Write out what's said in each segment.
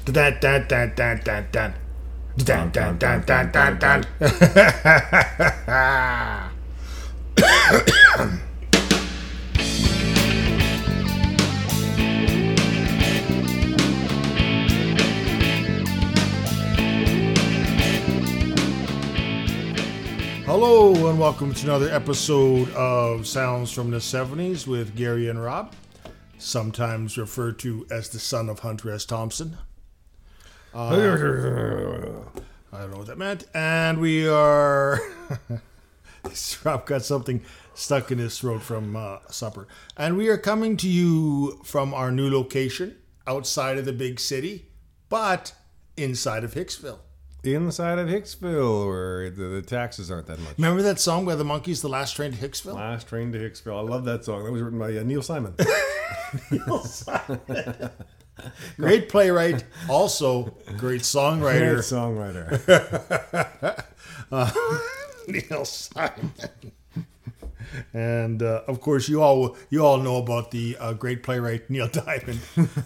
Dun, dun, dun, dun, dun, dun. Dun, dun, dun, dun, dun, dun. Hello and welcome to another episode of Sounds from the 70s with Gary and Rob, sometimes referred to as the son of Hunter S. Thompson. I don't know what that meant. And we are... Rob got something stuck in his throat from supper. And we are coming to you from our new location outside of the big city, but inside of Hicksville. Inside of Hicksville, where the taxes aren't that much. Remember that song by the Monkees, The Last Train to Hicksville? Last Train to Hicksville. I love that song. That was written by Neil Simon. Neil Simon. Great playwright, also great songwriter. Great songwriter. Neil Simon. And of course, you all know about the great playwright Neil Diamond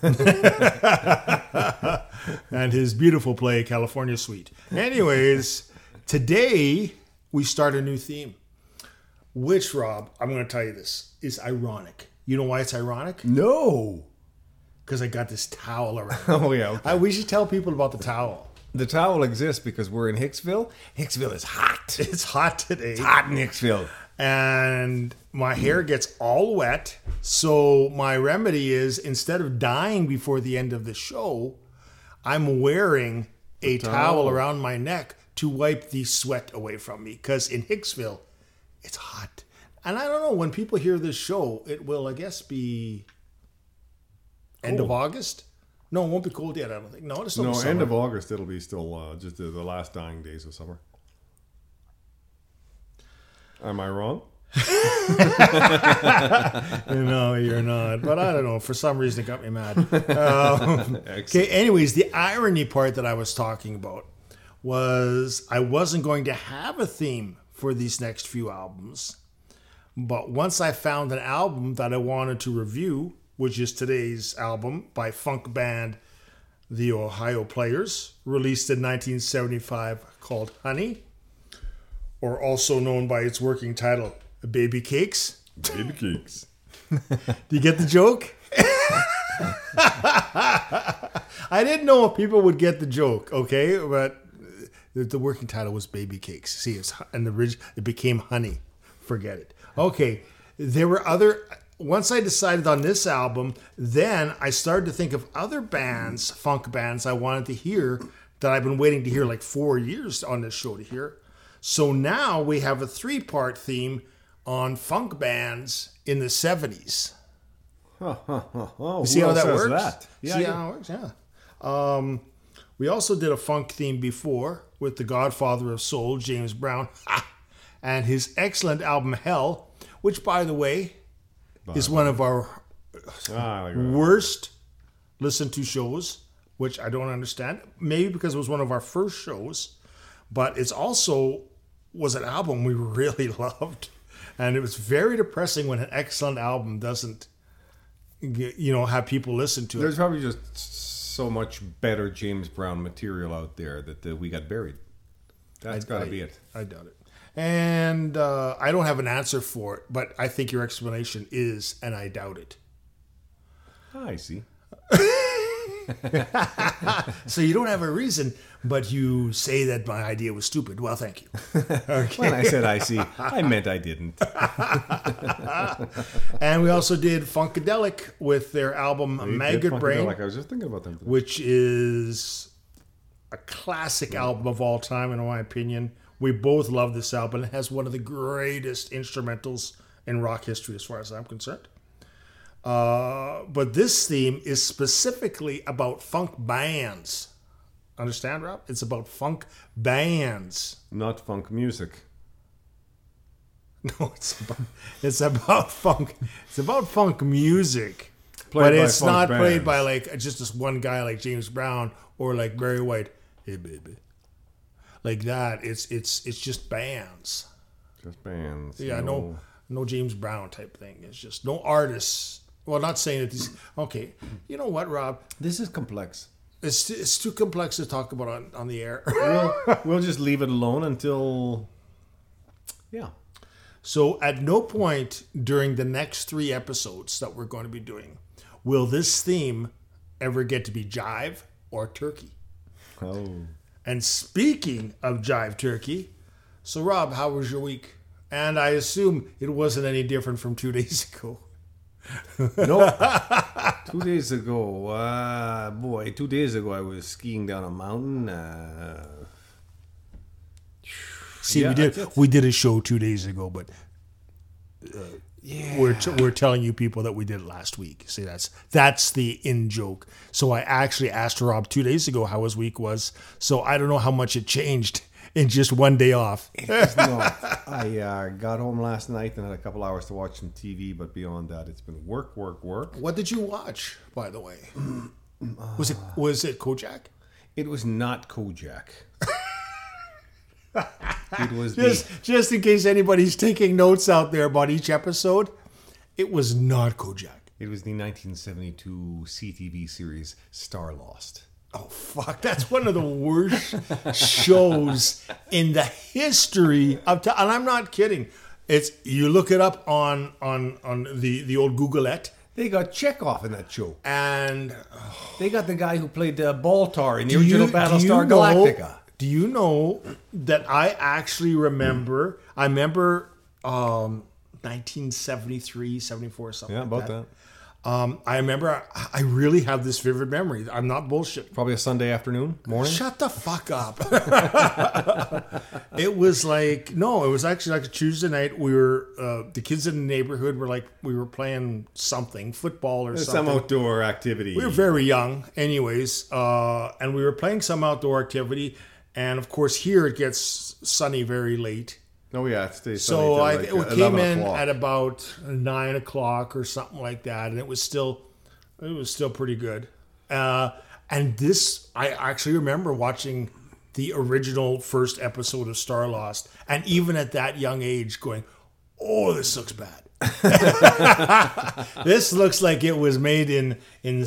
and his beautiful play California Suite. Anyways, today we start a new theme, which, Rob, I'm going to tell you this, is ironic. You know why it's ironic? No. Because I got this towel around. Oh, yeah. Okay. We should tell people about the towel. The towel exists because we're in Hicksville. Hicksville is hot. It's hot today. It's hot in Hicksville. And my hair gets all wet. So my remedy is, instead of dying before the end of the show, I'm wearing a towel around my neck to wipe the sweat away from me. Because in Hicksville, it's hot. And I don't know, when people hear this show, it will, I guess, be end of August? No, it won't be cold yet, I don't think. No, it's still summer. End of August, it'll be still just the last dying days of summer. Am I wrong? No, you're not. But I don't know. For some reason, it got me mad. Okay, anyways, the irony part that I was talking about was I wasn't going to have a theme for these next few albums. But once I found an album that I wanted to review, which is today's album by funk band The Ohio Players, released in 1975, called Honey, or also known by its working title, Baby Cakes. Baby Cakes. Do you get the joke? I didn't know if people would get the joke, okay? But the working title was Baby Cakes. See, it became Honey. Forget it. Okay, there were other... Once I decided on this album, then I started to think of other bands, funk bands I wanted to hear that I've been waiting to hear like 4 years on this show to hear. So now we have a 3-part theme on funk bands in the 70s. Oh, see how that works? That? Yeah, see how it works? Yeah. We also did a funk theme before with the Godfather of Soul, James Brown, and his excellent album Hell, which, by the way, is one of our worst listened to shows, which I don't understand. Maybe because it was one of our first shows, but it's also was an album we really loved. And it was very depressing when an excellent album doesn't, have people listen to it. There's probably just so much better James Brown material out there that we got buried. That's got to be it. I doubt it. And I don't have an answer for it, but I think your explanation is, and I doubt it. I see. So you don't have a reason, but you say that my idea was stupid. Well, thank you. Okay. When I said I see, I meant I didn't. And we also did Funkadelic with their album Maggot Brain. I was just thinking about them. Which is a classic album of all time, in my opinion. We both love this album. It has one of the greatest instrumentals in rock history as far as I'm concerned. But this theme is specifically about funk bands. Understand, Rob? It's about funk bands. Not funk music. No, it's about funk. It's about funk music. But it's not played by like just this one guy like James Brown or like Barry White. Hey, baby. Like that, it's just bands. Just bands. Yeah, no James Brown type thing. It's just no artists Well, not saying that these... Okay, you know what, Rob? This is complex. It's too complex to talk about on the air. We'll just leave it alone until. Yeah. So at no point during the next 3 episodes that we're going to be doing will this theme ever get to be jive or turkey. Oh. And speaking of jive turkey, so Rob, how was your week? And I assume it wasn't any different from 2 days ago. No. 2 days ago, 2 days ago I was skiing down a mountain. See, Yeah, we did a show 2 days ago, but Yeah. we're telling you people that we did it last week. See, that's the in joke. So I actually asked Rob 2 days ago how his week was. So I don't know how much it changed in just one day off. It was not. I got home last night and had a couple hours to watch some TV, but beyond that, it's been work. What did you watch, by the way? Was it Kojak? It was not Kojak. It was Just in case anybody's taking notes out there about each episode, it was not Kojak. It was the 1972 CTV series Star Lost. Oh fuck! That's one of the worst shows in the history of time, and I'm not kidding. It's you look it up on the old Googleette, They got Chekhov in that show. and They got the guy who played Baltar in the original Battlestar Galactica. Do you know that I actually remember? I remember 1973, 74, something. Yeah, like about that. that. I remember. I really have this vivid memory. I'm not bullshit. Probably a Sunday afternoon, morning. Shut the fuck up. It was like, no, it was actually like a Tuesday night. We were, the kids in the neighborhood were like, we were playing something, football or Some something. outdoor activity. We were very young, anyways, and we were playing some outdoor activity. And of course, here it gets sunny very late. Oh yeah, it stays So sunny till we like came 11 in o'clock. at about 9 o'clock or something like that, and it was still pretty good. And this, I actually remember watching the original first episode of Star Lost, and even at that young age, going, "Oh, this looks bad." This looks like it was made in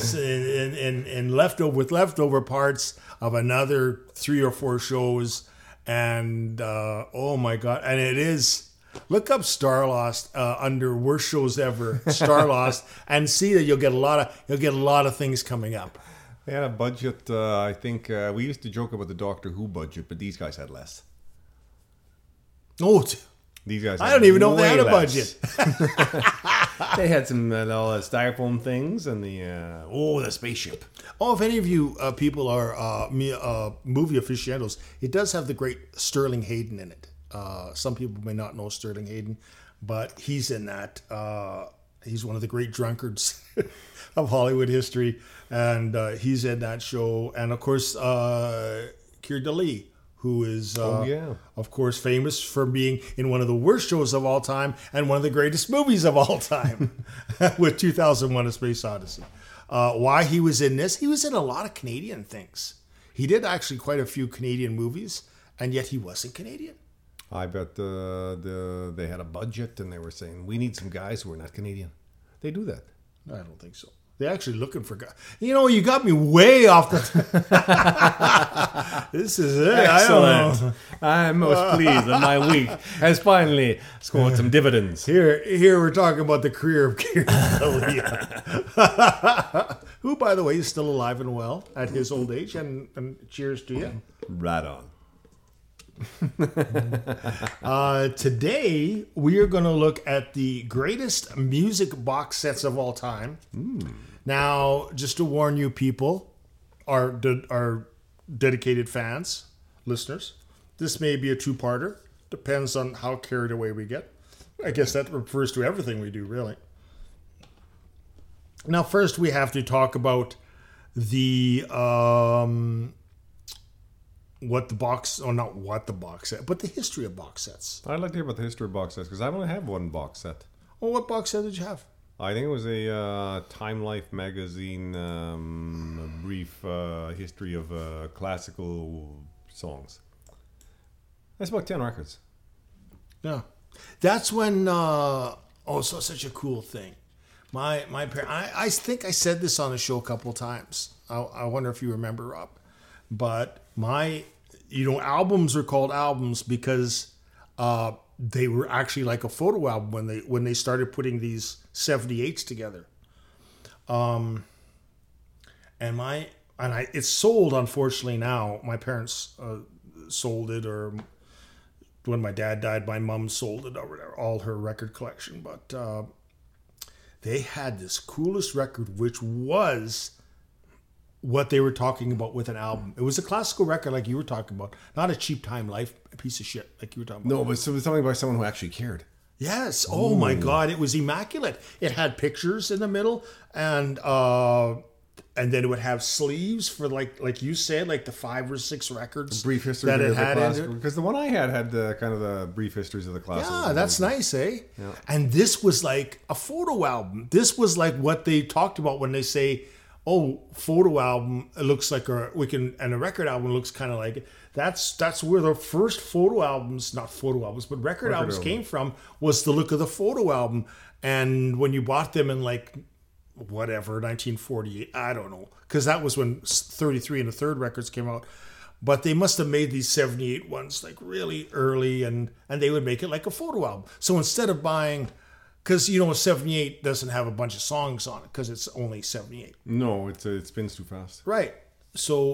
leftover parts of another 3 or 4 shows. And oh my god! And it is. Look up Star Lost under worst shows ever, Star Lost, and see that you'll get a lot of things coming up. They had a budget. I think we used to joke about the Doctor Who budget, but these guys had less. Oh, These guys. I don't even know if they had a way less. budget. They had some styrofoam things and the spaceship. Oh, if any of you people are movie aficionados, it does have the great Sterling Hayden in it. Some people may not know Sterling Hayden, but he's in that. He's one of the great drunkards of Hollywood history, and he's in that show. And of course, Keir Dullea, who is, of course, famous for being in one of the worst shows of all time and one of the greatest movies of all time with 2001: A Space Odyssey. Why he was in this? He was in a lot of Canadian things. He did actually quite a few Canadian movies, and yet he wasn't Canadian. I bet they had a budget and they were saying we need some guys who are not Canadian. They do that. I don't think so. They're actually looking for guys. You know, you got me way off the. This is it. Excellent. I don't know. I'm most pleased that my week has finally scored some dividends. Here we're talking about the career of Keir Dullea, who, by the way, is still alive and well at his old age. And cheers to you. Right on. Today we are going to look at the greatest music box sets of all time. Now, just to warn you people, our dedicated fans, listeners, this may be a 2-parter. Depends on how carried away we get. I guess that refers to everything we do, really. Now, first we have to talk about the not what the box set, but the history of box sets. I'd like to hear about the history of box sets because I only have one box set. Well, what box set did you have? I think it was a Time Life magazine brief history of classical songs. That's about 10 records. Yeah. That's when, so such a cool thing. My parents. I think I said this on the show a couple of times. I wonder if you remember, Rob. But albums are called albums because they were actually like a photo album when they started putting these 78s together. It's sold, unfortunately, now. My parents sold it, or when my dad died, my mom sold it, or whatever, all her record collection. But they had this coolest record, which was what they were talking about with an album. It was a classical record like you were talking about, not a cheap Time Life piece of shit like you were talking about. No, but it was something by someone who actually cared. Yes. Oh my God, it was immaculate. It had pictures in the middle, and then it would have sleeves for like you said, like the 5 or 6 records. A brief history that of it the had classical. Because the one I had the kind of the brief histories of the classical. Yeah, that's nice, eh? Yeah. And this was like a photo album. This was like what they talked about when they say, "Oh, photo album. It looks like and a record album looks kind of like it." That's where the first photo albums, not photo albums, but record albums came from, was the look of the photo album. And when you bought them in like whatever 1948, I don't know, because that was when 33 and the Third records came out. But they must have made these 78 ones like really early, and they would make it like a photo album. So instead of buying, because 78 doesn't have a bunch of songs on it because it's only 78. No, it spins too fast. Right. So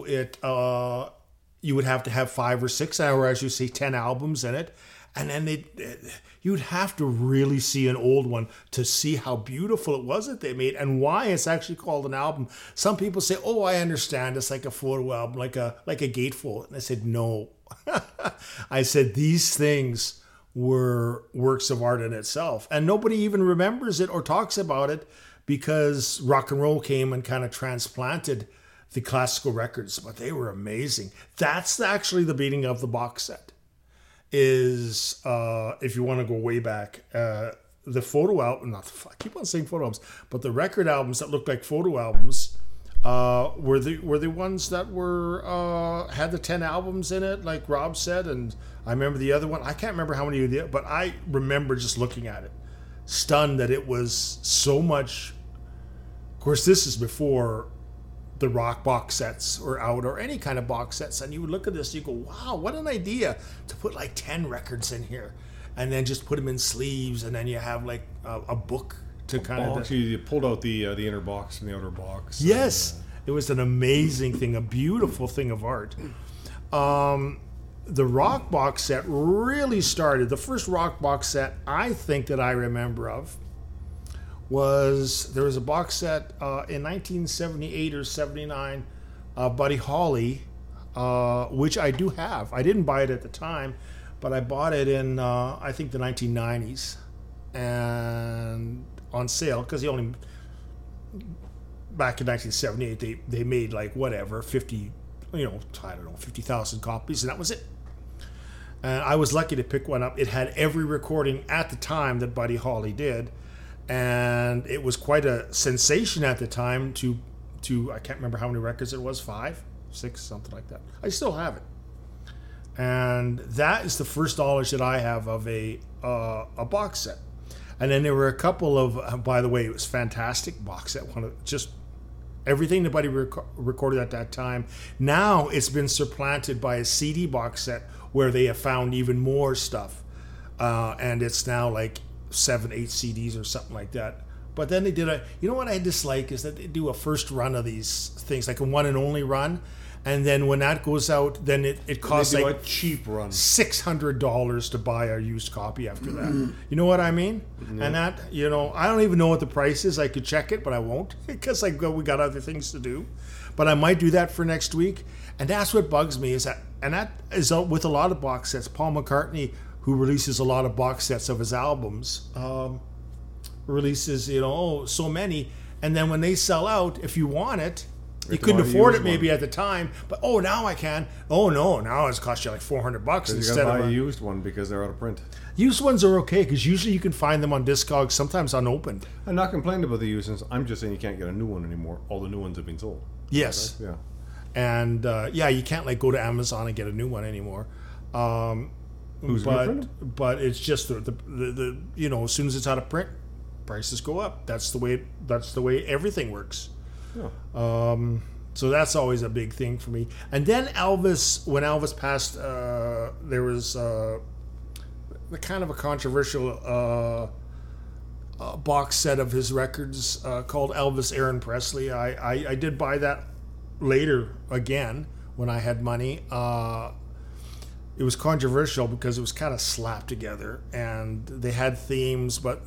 you would have to have 5 or 6, or as you say, 10 albums in it. And then you'd have to really see an old one to see how beautiful it was that they made and why it's actually called an album. Some people say, "Oh, I understand. It's like a photo album, like a gatefold." And I said, "No." I said, these things were works of art in itself. And nobody even remembers it or talks about it because rock and roll came and kind of transplanted the classical records, but they were amazing. That's actually the beginning of the box set. Is if you want to go way back, the photo album, I keep on saying photo albums, but the record albums that looked like photo albums were the ones that were had the 10 albums in it, like Rob said. And I remember the other one, I can't remember how many you did, but I remember just looking at it, stunned that it was so much. Of course, this is before the rock box sets or out, or any kind of box sets, and you would look at this, you go, "Wow, what an idea to put like 10 records in here, and then just put them in sleeves, and then you have like a book to kind of." Actually, you pulled out the inner box from the outer box. Yes, it was an amazing thing, a beautiful thing of art. The rock box set really started. The first rock box set I think that I remember of there was a box set in 1978 or 79, Buddy Holly, which I do have. I didn't buy it at the time, but I bought it in I think the 1990s, and on sale, because back in 1978 they made like whatever 50, I don't know, 50,000 copies, and that was it. And I was lucky to pick one up. It had every recording at the time that Buddy Holly did. And it was quite a sensation at the time to I can't remember how many records it was, 5, 6, something like that. I still have it. And that is the first knowledge that I have of a box set. And then there were a couple of, by the way, it was fantastic box set. Just everything that Buddy recorded at that time. Now it's been supplanted by a CD box set where they have found even more stuff. And it's now like 7, 8 CDs or something like that. But then they did what I dislike is that they do a first run of these things, like a one and only run, and then when that goes out, then it costs like a cheap run, $600 to buy a used copy after that. You know what I mean? Mm-hmm. And that, I don't even know what the price is. I could check it, but I won't because we got other things to do. But I might do that for next week. And that's what bugs me is that is with a lot of box sets. Paul McCartney, who releases a lot of box sets of his albums, releases, so many. And then when they sell out, if you want it, you couldn't afford it maybe at the time, but now I can. Oh no, now it's cost you like $400 instead you gotta buy a used one because they're out of print. Used ones are okay because usually you can find them on Discogs, sometimes unopened. I'm not complaining about the used ones. I'm just saying you can't get a new one anymore. All the new ones have been sold. Yes. Okay? Yeah. And you can't like go to Amazon and get a new one anymore. But it's just the as soon as it's out of print, prices go up. That's the way everything works. Yeah. So that's always a big thing for me. And then Elvis, when Elvis passed, there was the kind of a controversial box set of his records called Elvis Aaron Presley. I did buy that later again when I had money. It was controversial because it was kind of slapped together, and they had themes, but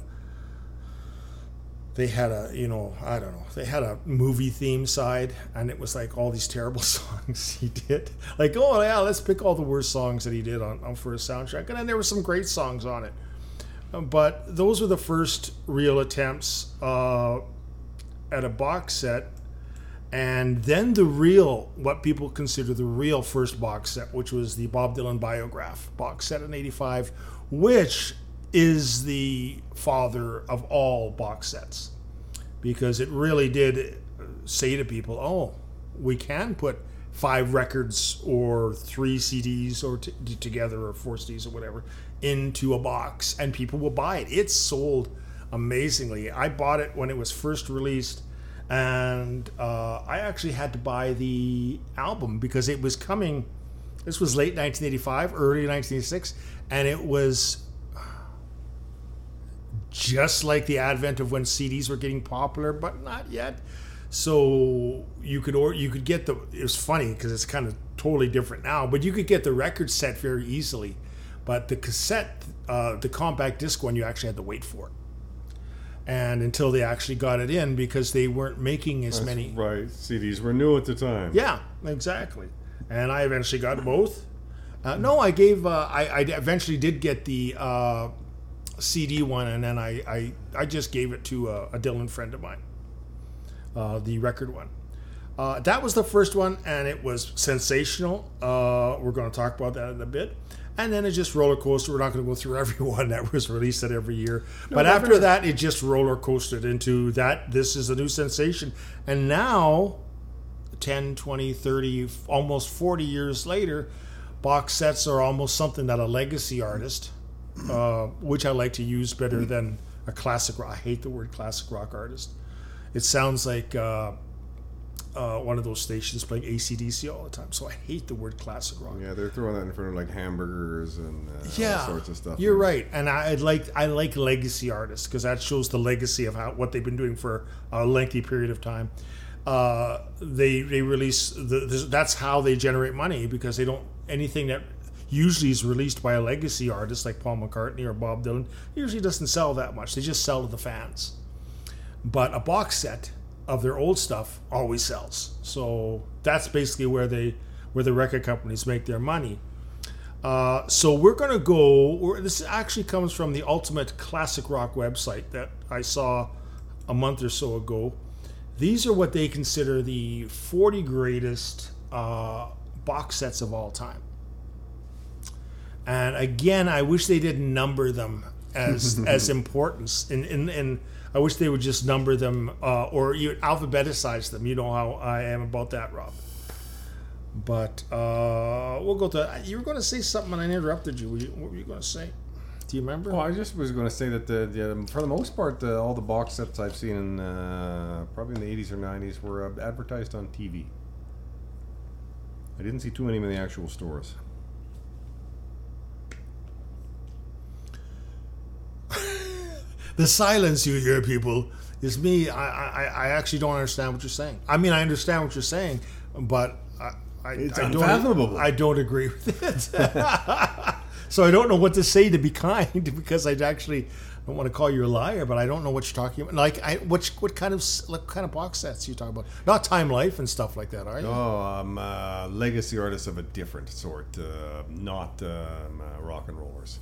they had they had a movie theme side, and it was like all these terrible songs he did. Like, oh yeah, let's pick all the worst songs that he did on for a soundtrack, and then there were some great songs on it. But those were the first real attempts at a box set. And then what people consider the real first box set, which was the Bob Dylan Biograph box set in '85, which is the father of all box sets, because it really did say to people, oh, we can put 5 records or 3 CDs or together, or 4 CDs or whatever, into a box, and people will buy it. It sold amazingly. I bought it when it was first released, and I actually had to buy the album because it was coming. This was late 1985, early 1986, and it was just like the advent of when CDs were getting popular, but not yet. So you could get the. It was funny because it's kind of totally different now, but you could get the record set very easily. But the cassette, the compact disc one, you actually had to wait for it. And until they actually got it in, because they weren't making as many. Right, CDs were new at the time. Yeah, exactly. And I eventually got both. No, I gave. I eventually did get the CD one, and then I just gave it to a Dylan friend of mine. The record one. That was the first one, and it was sensational. We're going to talk about that in a bit. And then it just roller coaster. We're not going to go through every one that was released at every year. But after that, it just roller coasted into that. This is a new sensation. And now, 10, 20, 30, almost 40 years later, box sets are almost something that a legacy artist, which I like to use better than a classic rock. I hate the word classic rock artist. It sounds like one of those stations playing AC/DC all the time. So I hate the word classic rock. Yeah, they're throwing that in front of like hamburgers and all sorts of stuff. You're right, and I like legacy artists because that shows the legacy of what they've been doing for a lengthy period of time. They release that's how they generate money, because they don't anything that usually is released by a legacy artist like Paul McCartney or Bob Dylan usually doesn't sell that much. They just sell to the fans. But a box set of their old stuff always sells. So that's basically where the record companies make their money. So we're going to go. This actually comes from the Ultimate Classic Rock website that I saw a month or so ago. These are what they consider the 40 greatest box sets of all time. And again, I wish they didn't number them as importance. In I wish they would just number them or you alphabetize them. You know how I am about that, Rob. But we'll go to. You were going to say something and I interrupted you. What were you going to say? Do you remember? Oh, I just was going to say that for the most part, all the box sets I've seen in probably in the 80s or 90s were advertised on TV. I didn't see too many in the actual stores. The silence you hear, people, is me. I actually don't understand what you're saying. I mean, I understand what you're saying, but It's unfathomable. I don't agree with it. So I don't know what to say to be kind, because I actually don't want to call you a liar, but I don't know what you're talking about. Like, what kind of box sets are you talking about? Not Time Life and stuff like that, are you? Oh, legacy artists of a different sort, not rock and rollers.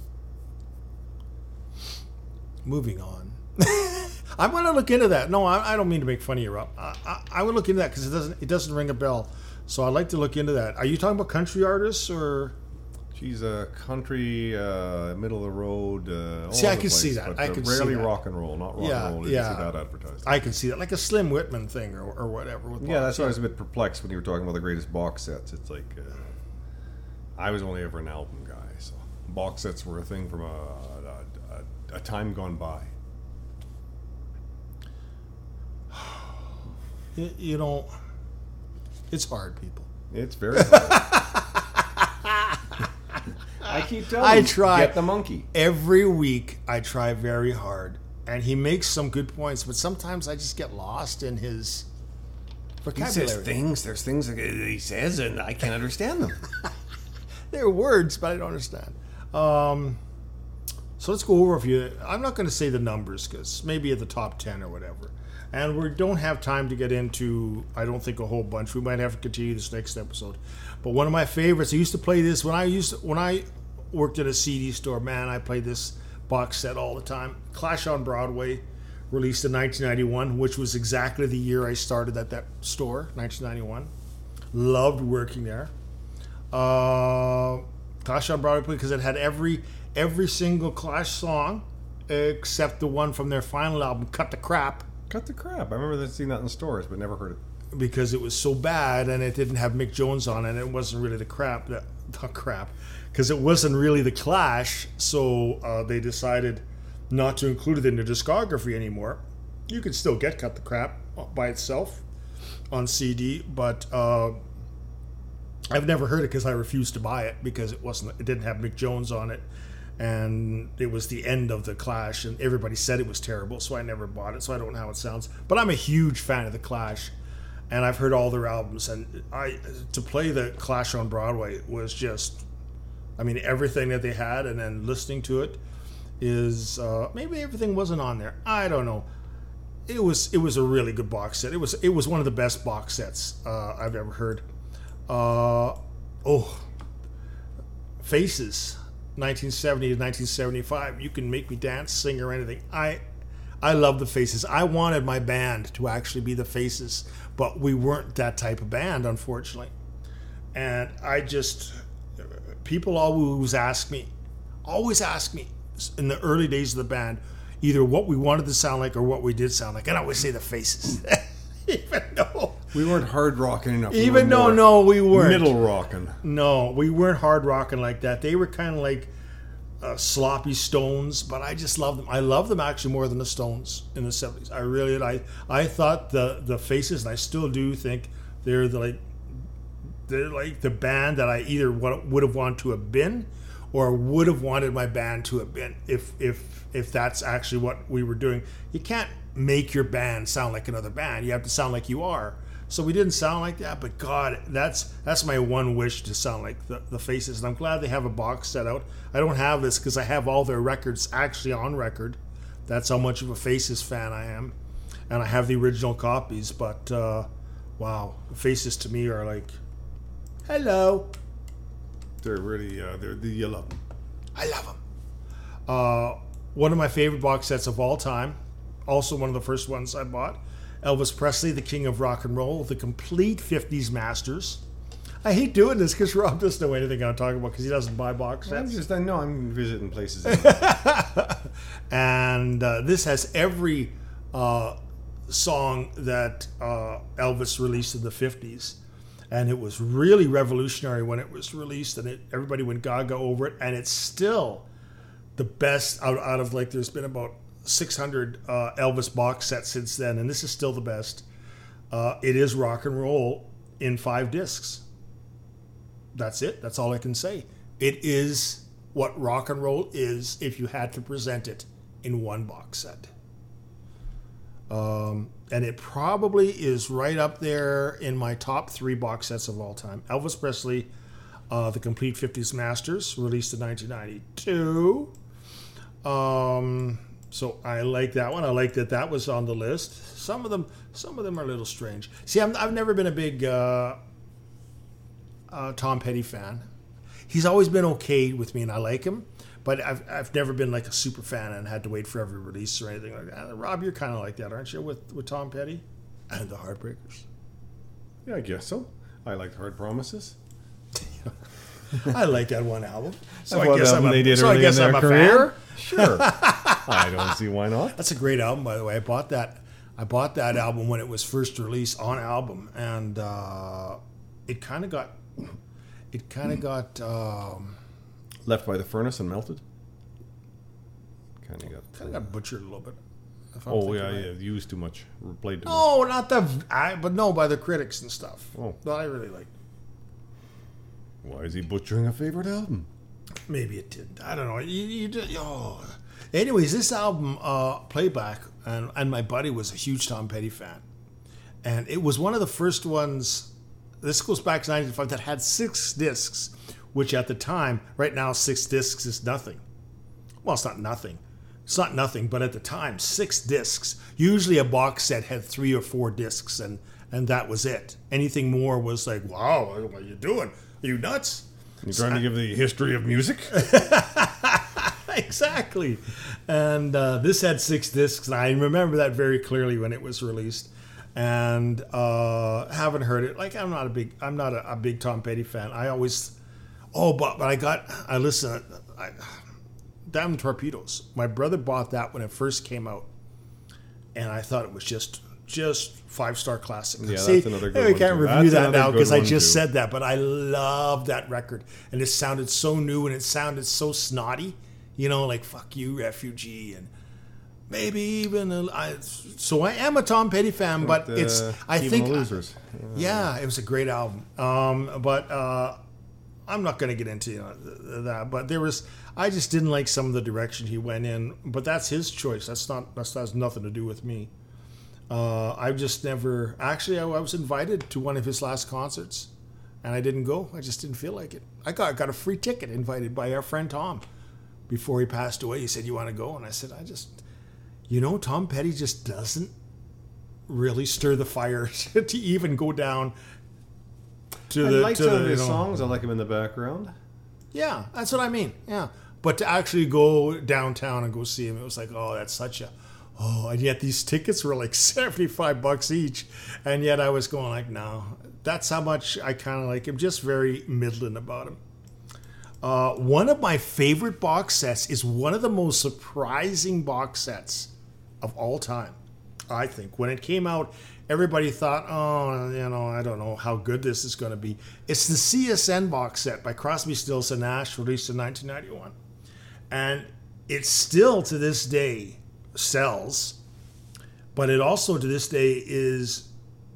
Moving on. I'm going to look into that. No, I don't mean to make fun of you, Rob. I would look into that because it doesn't ring a bell. So I'd like to look into that. Are you talking about country artists or? She's a country, middle of the road. See, I can see that. I can see that. Rarely rock and roll, not rock and roll. Yeah. See that advertised. I can see that, like a Slim Whitman thing or whatever. Yeah, that's why I was a bit perplexed when you were talking about the greatest box sets. It's like I was only ever an album guy, so box sets were a thing from a time gone by. You don't. It's hard, people. It's very hard. I keep telling I you, try. get the monkey. Every week, I try very hard. And he makes some good points, but sometimes I just get lost in his He vocabulary. says things. There's things that he says, and I can't understand them. They're words, but I don't understand. So let's go over a few. I'm not going to say the numbers because maybe at the top 10 or whatever. And we don't have time to get into, I don't think, a whole bunch. We might have to continue this next episode. But one of my favorites, I used to play this when I worked at a CD store. Man, I played this box set all the time. Clash on Broadway, released in 1991, which was exactly the year I started at that store, 1991. Loved working there. Clash on Broadway because it had every single Clash song except the one from their final album, Cut the Crap, Cut the crap. I remember seeing that in stores, but never heard it. because it was so bad and it didn't have Mick Jones on it. And it wasn't really the crap, because it wasn't really the Clash. So they decided not to include it in their discography anymore. You can still get Cut the Crap by itself on CD, but I've never heard it because I refused to buy it because it didn't have Mick Jones on it, and it was the end of the Clash, and everybody said it was terrible, so I never bought it. So I don't know how it sounds, but I'm a huge fan of the Clash, and I've heard all their albums. And to play the Clash on Broadway was just, I mean, everything that they had, and then listening to it is maybe everything wasn't on there. I don't know. It was a really good box set. It was one of the best box sets I've ever heard. Faces, 1970 to 1975. You can make me dance, sing, or anything. I love the Faces. I wanted my band to actually be the Faces, but we weren't that type of band, unfortunately. And people always ask me in the early days of the band, either what we wanted to sound like or what we did sound like. And I always say the Faces. Even though We weren't hard rocking enough. we weren't. Middle rocking. No, we weren't hard rocking like that. They were kind of like sloppy Stones, but I just love them. I love them actually more than the Stones in the 70s. I really did. I thought the Faces, and I still do think they're like the band that I either would have wanted to have been or would have wanted my band to have been if that's actually what we were doing. You can't make your band sound like another band. You have to sound like you are. So we didn't sound like that, but God, that's my one wish, to sound like the Faces. And I'm glad they have a box set out. I don't have this because I have all their records actually on record. That's how much of a Faces fan I am. And I have the original copies, but wow, the Faces to me are like, hello. They're really, you love them. I love them. One of my favorite box sets of all time, also one of the first ones I bought, Elvis Presley, the King of Rock and Roll, the complete 50s Masters. I hate doing this because Rob doesn't know anything I'm talking about because he doesn't buy box sets. I know I'm visiting places. And this has every song that Elvis released in the 50s. And it was really revolutionary when it was released, and everybody went gaga over it. And it's still the best out of, like, there's been about 600 Elvis box sets since then, and this is still the best. It is rock and roll in 5 discs. That's it. That's all I can say. It is what rock and roll is if you had to present it in one box set. And it probably is right up there in my top 3 box sets of all time. Elvis Presley, the Complete 50s Masters, released in 1992. So I like that one. I like that was on the list. Some of them are a little strange. See, I've never been a big Tom Petty fan. He's always been okay with me, and I like him. But I've never been like a super fan and had to wait for every release or anything like that. Rob, you're kind of like that, aren't you, with Tom Petty and the Heartbreakers? Yeah, I guess so. I like Hard Promises. I like that one album. So I guess I'm a fan. Sure. I don't see why not. That's a great album, by the way. I bought that album when it was first released on album, and it kind of got Left by the Furnace and Melted. Kind of got butchered a little bit. If I'm Oh, thinking yeah, right. yeah. Used too much. Played too much. No, not but no, by the critics and stuff. Oh. That I really liked. Why is he butchering a favorite album? Maybe it didn't. I don't know. Anyways, this album, Playback, and my buddy was a huge Tom Petty fan. And it was one of the first ones, this goes back to 1995, that had 6 discs, which at the time, right now, 6 discs is nothing. Well, it's not nothing. It's not nothing, but at the time, 6 discs. Usually a box set had 3 or 4 discs, and that was it. Anything more was like, wow, what are you doing? Are you nuts? You're trying to give the history of music? Exactly. And this had 6 discs, and I remember that very clearly when it was released. And haven't heard it. Like, I'm not a big Tom Petty fan. I always, but I listen. Diamond Torpedoes. My brother bought that when it first came out, and I thought it was just 5-star classic. Yeah, See, that's another good we one, can't too. review That's that another now good because I one, just too. said that, but I love that record, and it sounded so new and it sounded so snotty, like "fuck you, refugee," and maybe even so. I am a Tom Petty fan, but it's I Even think the Losers. yeah, it was a great album. But I'm not going to get into that. But I just didn't like some of the direction he went in. But that's his choice. That has nothing to do with me. I've just never. Actually, I was invited to one of his last concerts, and I didn't go. I just didn't feel like it. I got a free ticket invited by our friend Tom before he passed away. He said, "You want to go?" And I said, Tom Petty just doesn't really stir the fire to even go down to I the. like to some the, of his you know- songs. I like him in the background. Yeah, that's what I mean. Yeah, but to actually go downtown and go see him, it was like, oh, that's such a. Oh, and yet these tickets were like $75 each, and yet I was going like, no, that's how much I kind of like him. Just very middling about him. One of my favorite box sets is one of the most surprising box sets of all time. I think when it came out, everybody thought, I don't know how good this is going to be. It's the CSN box set by Crosby, Stills and Nash, released in 1991, and it still to this day sells, but it also to this day is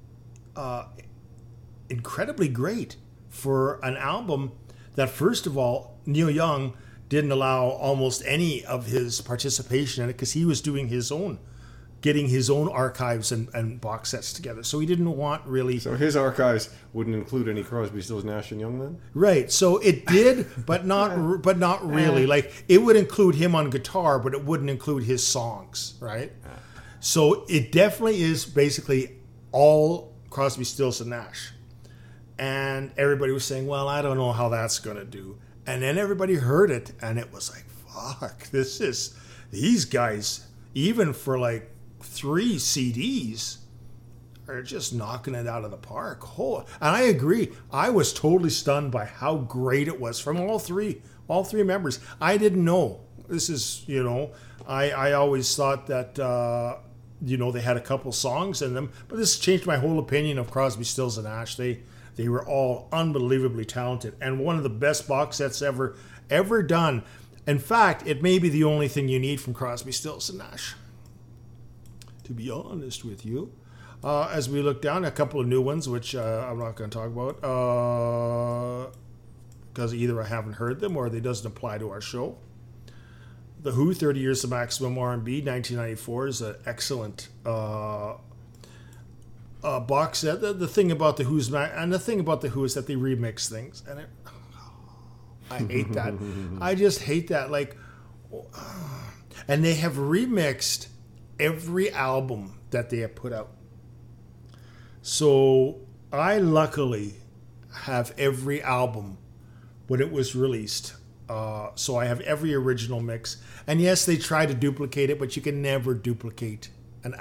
incredibly great for an album that, first of all, Neil Young didn't allow almost any of his participation in it because he was doing getting his own archives and box sets together. So he didn't want really... So his archives wouldn't include any Crosby, Stills, Nash and Young then? Right. So it did, but not really. Like, it would include him on guitar, but it wouldn't include his songs, right? So it definitely is basically all Crosby, Stills and Nash. And everybody was saying, well, I don't know how that's going to do. And then everybody heard it, and it was like, fuck, these guys, even for like 3 CDs, are just knocking it out of the park. And I agree. I was totally stunned by how great it was from all three members. I didn't know. This is, I always thought that, they had a couple songs in them, but this changed my whole opinion of Crosby, Stills and Nash. They were all unbelievably talented, and one of the best box sets ever done. In fact, it may be the only thing you need from Crosby, Stills and Nash, to be honest with you. As we look down, a couple of new ones, which I'm not going to talk about, because either I haven't heard them or they doesn't apply to our show. The Who, 30 Years of Maximum R&B, 1994, is an excellent box set. The thing about the Who is that they remix things, and I hate that. I just hate that. Like, and they have remixed every album that they have put out. So I luckily have every album when it was released. So I have every original mix. And yes, they try to duplicate it, but you can never duplicate a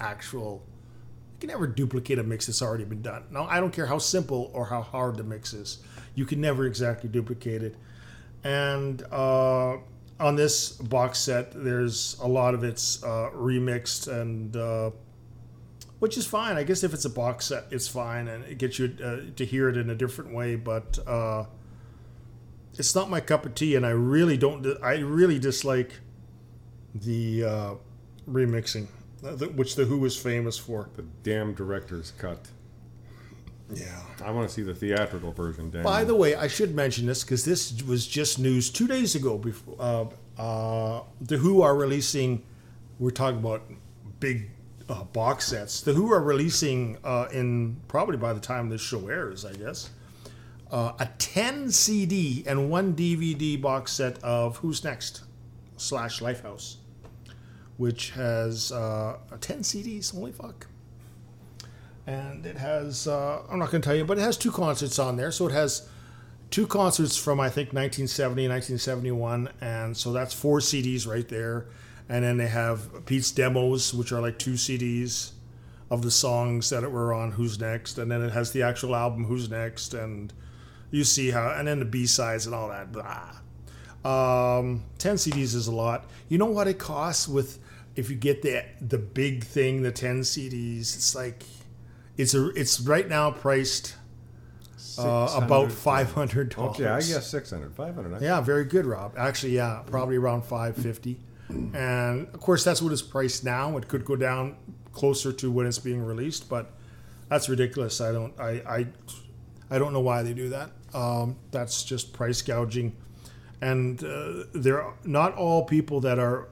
mix that's already been done. Now, I don't care how simple or how hard the mix is. You can never exactly duplicate it. And on this box set, there's a lot of it's remixed, and which is fine. I guess if it's a box set, it's fine, and it gets you to hear it in a different way. But it's not my cup of tea, and I really dislike the remixing. which the Who was famous for. The damn director's cut. Yeah. I want to see the theatrical version. Damn. By the way, I should mention this because this was just news 2 days ago. Before the Who are releasing, we're talking about big box sets. The Who are releasing in probably by the time this show airs, I guess, a 10 CD and 1 DVD box set of Who's Next / Lifehouse, which has 10 CDs. Holy fuck. And it has, I'm not going to tell you, but it has 2 concerts on there. So it has 2 concerts from, I think, 1970 and 1971. And so that's 4 CDs right there. And then they have Pete's demos, which are like 2 CDs of the songs that were on Who's Next. And then it has the actual album Who's Next. And you see how, and then the B-sides and all that. Blah. 10 CDs is a lot. You know what it costs if you get the big thing, the 10 CDs? It's like... It's right now priced about $500. Okay, I guess 600, 500. Yeah, very good, Rob. Actually, yeah, probably around $550. And of course, that's what it's priced now. It could go down closer to when it's being released, but that's ridiculous. I don't know why they do that. That's just price gouging, and they're not all people that are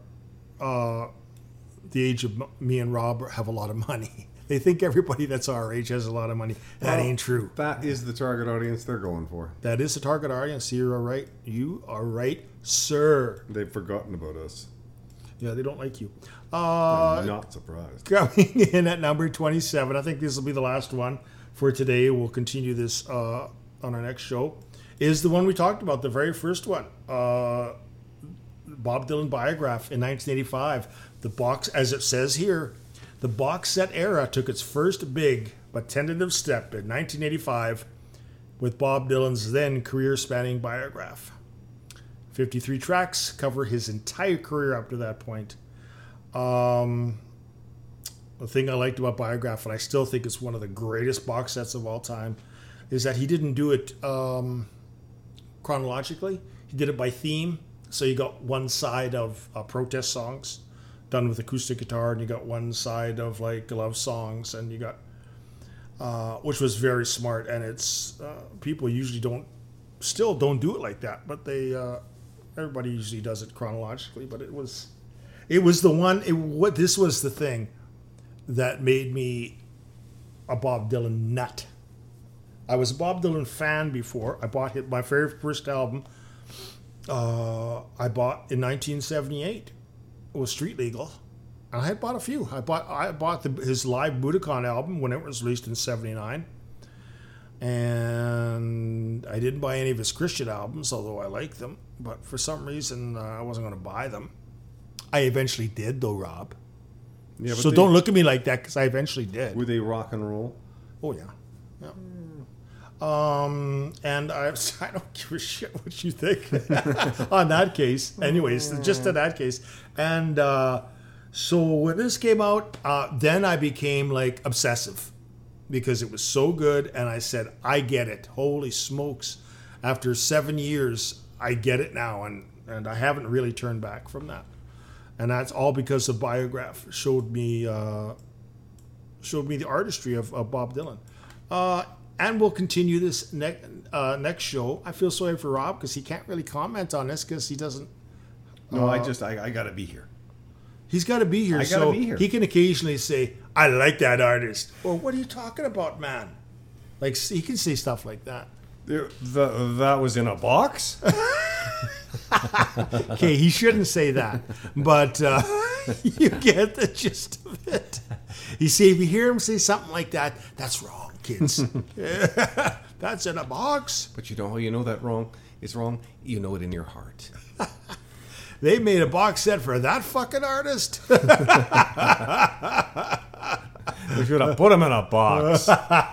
the age of me and Rob have a lot of money. They think everybody that's our age has a lot of money. That ain't true. That is the target audience they're going for. That is the target audience. You are right. You are right, sir. They've forgotten about us. Yeah, they don't like you. I'm not surprised. Coming in at number 27, I think this will be the last one for today. We'll continue this on our next show. Is the one we talked about, the very first one. Bob Dylan Biograph in 1985. The box, as it says here, the box set era took its first big but tentative step in 1985 with Bob Dylan's then career-spanning Biograph. 53 tracks cover his entire career up to that point. The thing I liked about Biograph, and I still think it's one of the greatest box sets of all time, is that he didn't do it chronologically. He did it by theme. So you got one side of protest songs done with acoustic guitar, and you got one side of like love songs, and you got which was very smart. And it's people usually don't do it like that, but they everybody usually does it chronologically. But it was the one. This was the thing that made me a Bob Dylan nut. I was a Bob Dylan fan before. I bought my very first album. I bought in 1978. It was Street Legal. And I had bought a few. I bought his live Budokan album when it was released in 79. And I didn't buy any of his Christian albums, although I like them. But for some reason, I wasn't going to buy them. I eventually did, though, Rob. Yeah, so don't look at me like that, because I eventually did. Were they rock and roll? Oh, yeah. Yeah. And I don't give a shit what you think on that case. Anyways, just in that case. And so when this came out, then I became like obsessive because it was so good. And I said, I get it. Holy smokes. After 7 years, I get it now. And I haven't really turned back from that. And that's all because of Biograph showed me the artistry of Bob Dylan. And we'll continue this next show. I feel sorry for Rob because he can't really comment on this because he doesn't. No, I got to be here. He's got to be here. So he can occasionally say, I like that artist. Or what are you talking about, man? Like, he can say stuff like that. That was in a box? Okay, he shouldn't say that. But you get the gist of it. You see, if you hear him say something like that, that's wrong, kids. That's in a box. But you know that wrong. It's wrong. You know it in your heart. They made a box set for that fucking artist. We should have put him in a box.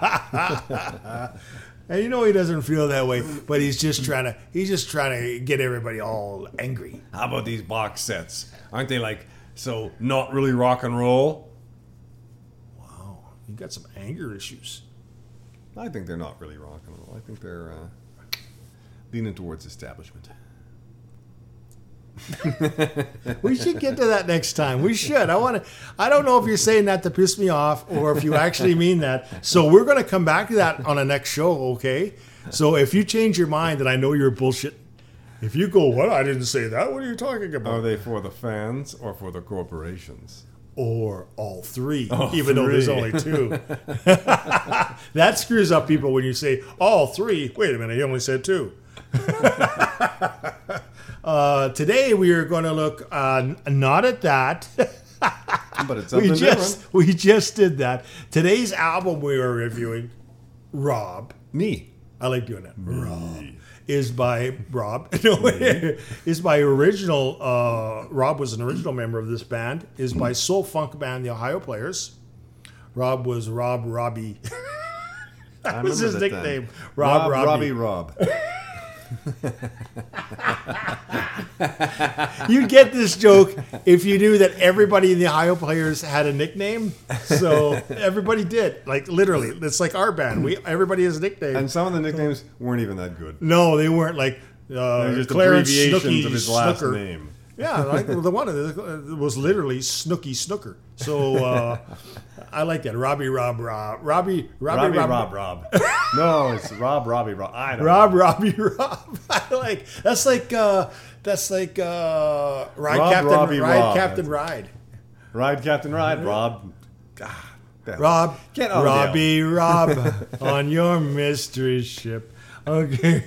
And you know he doesn't feel that way, but he's just trying to get everybody all angry. How about these box sets? Aren't they like so not really rock and roll? Wow, you got some anger issues. I think they're not really rock and roll. I think they're leaning towards establishment. We should get to that next time. We should. I don't know if you're saying that to piss me off or if you actually mean that. So we're going to come back to that on the next show, okay? So if you change your mind, then I know you're bullshit. If you go, what? I didn't say that. What are you talking about? Are they for the fans or for the corporations? Or all three, All even though there's three. only two. That screws up people when you say all three. Wait a minute, he only said two. Today we are going to look not at that. But it's something different. We just did that. Today's album we are reviewing, Rob. Me. I like doing that. Rob is by Rob. No, is by original. Rob was an original member of this band. Is by soul funk band The Ohio Players. Rob was Robbie. That was his nickname. Robbie Rob. You'd get this joke if you knew that everybody in the Ohio Players had a nickname. So everybody did. Like literally, it's like our band. Everybody has a nickname. And some of the nicknames weren't even that good. No, they weren't like They're just Clarence abbreviations Snooky of his last Snooker. name. Yeah, like the one was literally Snooky Snooker. So I like that. Robbie Rob. Robbie Rob. No, it's Robbie Rob. I don't know. Robbie Rob. I like that's like Ride Rob, Captain Robbie, Ride Rob. Captain Ride. Ride Captain Ride. Rob. God, Rob, Get on Robbie Rob on your mystery ship. Okay.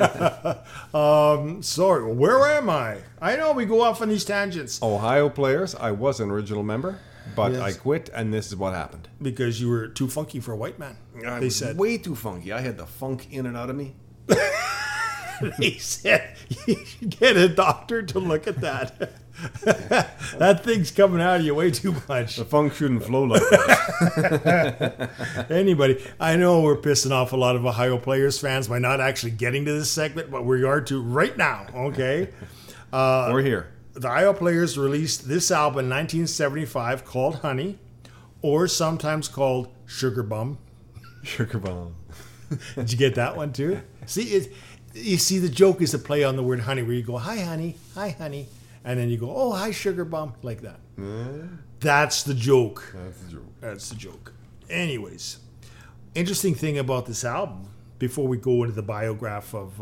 Sorry, where am I? I know we go off on these tangents Ohio Players. I was an original member, but Yes. I quit, and this is what happened. because you were too funky for a white man. I They was said. way too funky. I had the funk in and out of me. They said you should get a doctor to look at that. That thing's coming out of you way too much. The funk shouldn't flow like that. Anybody, I know we're pissing off a lot of Ohio Players fans by not actually getting to this segment, but we are to right now. Okay. We're here. The Ohio Players released this album in 1975 called Honey, or sometimes called Sugar Bum. Sugar bomb. Did you get that one too? You see, the joke is to play on the word honey, where you go, hi, honey, and then you go, oh, hi, sugar bum, like that. That's the joke. That's the joke. That's the joke. Anyways, interesting thing about this album, before we go into the biography of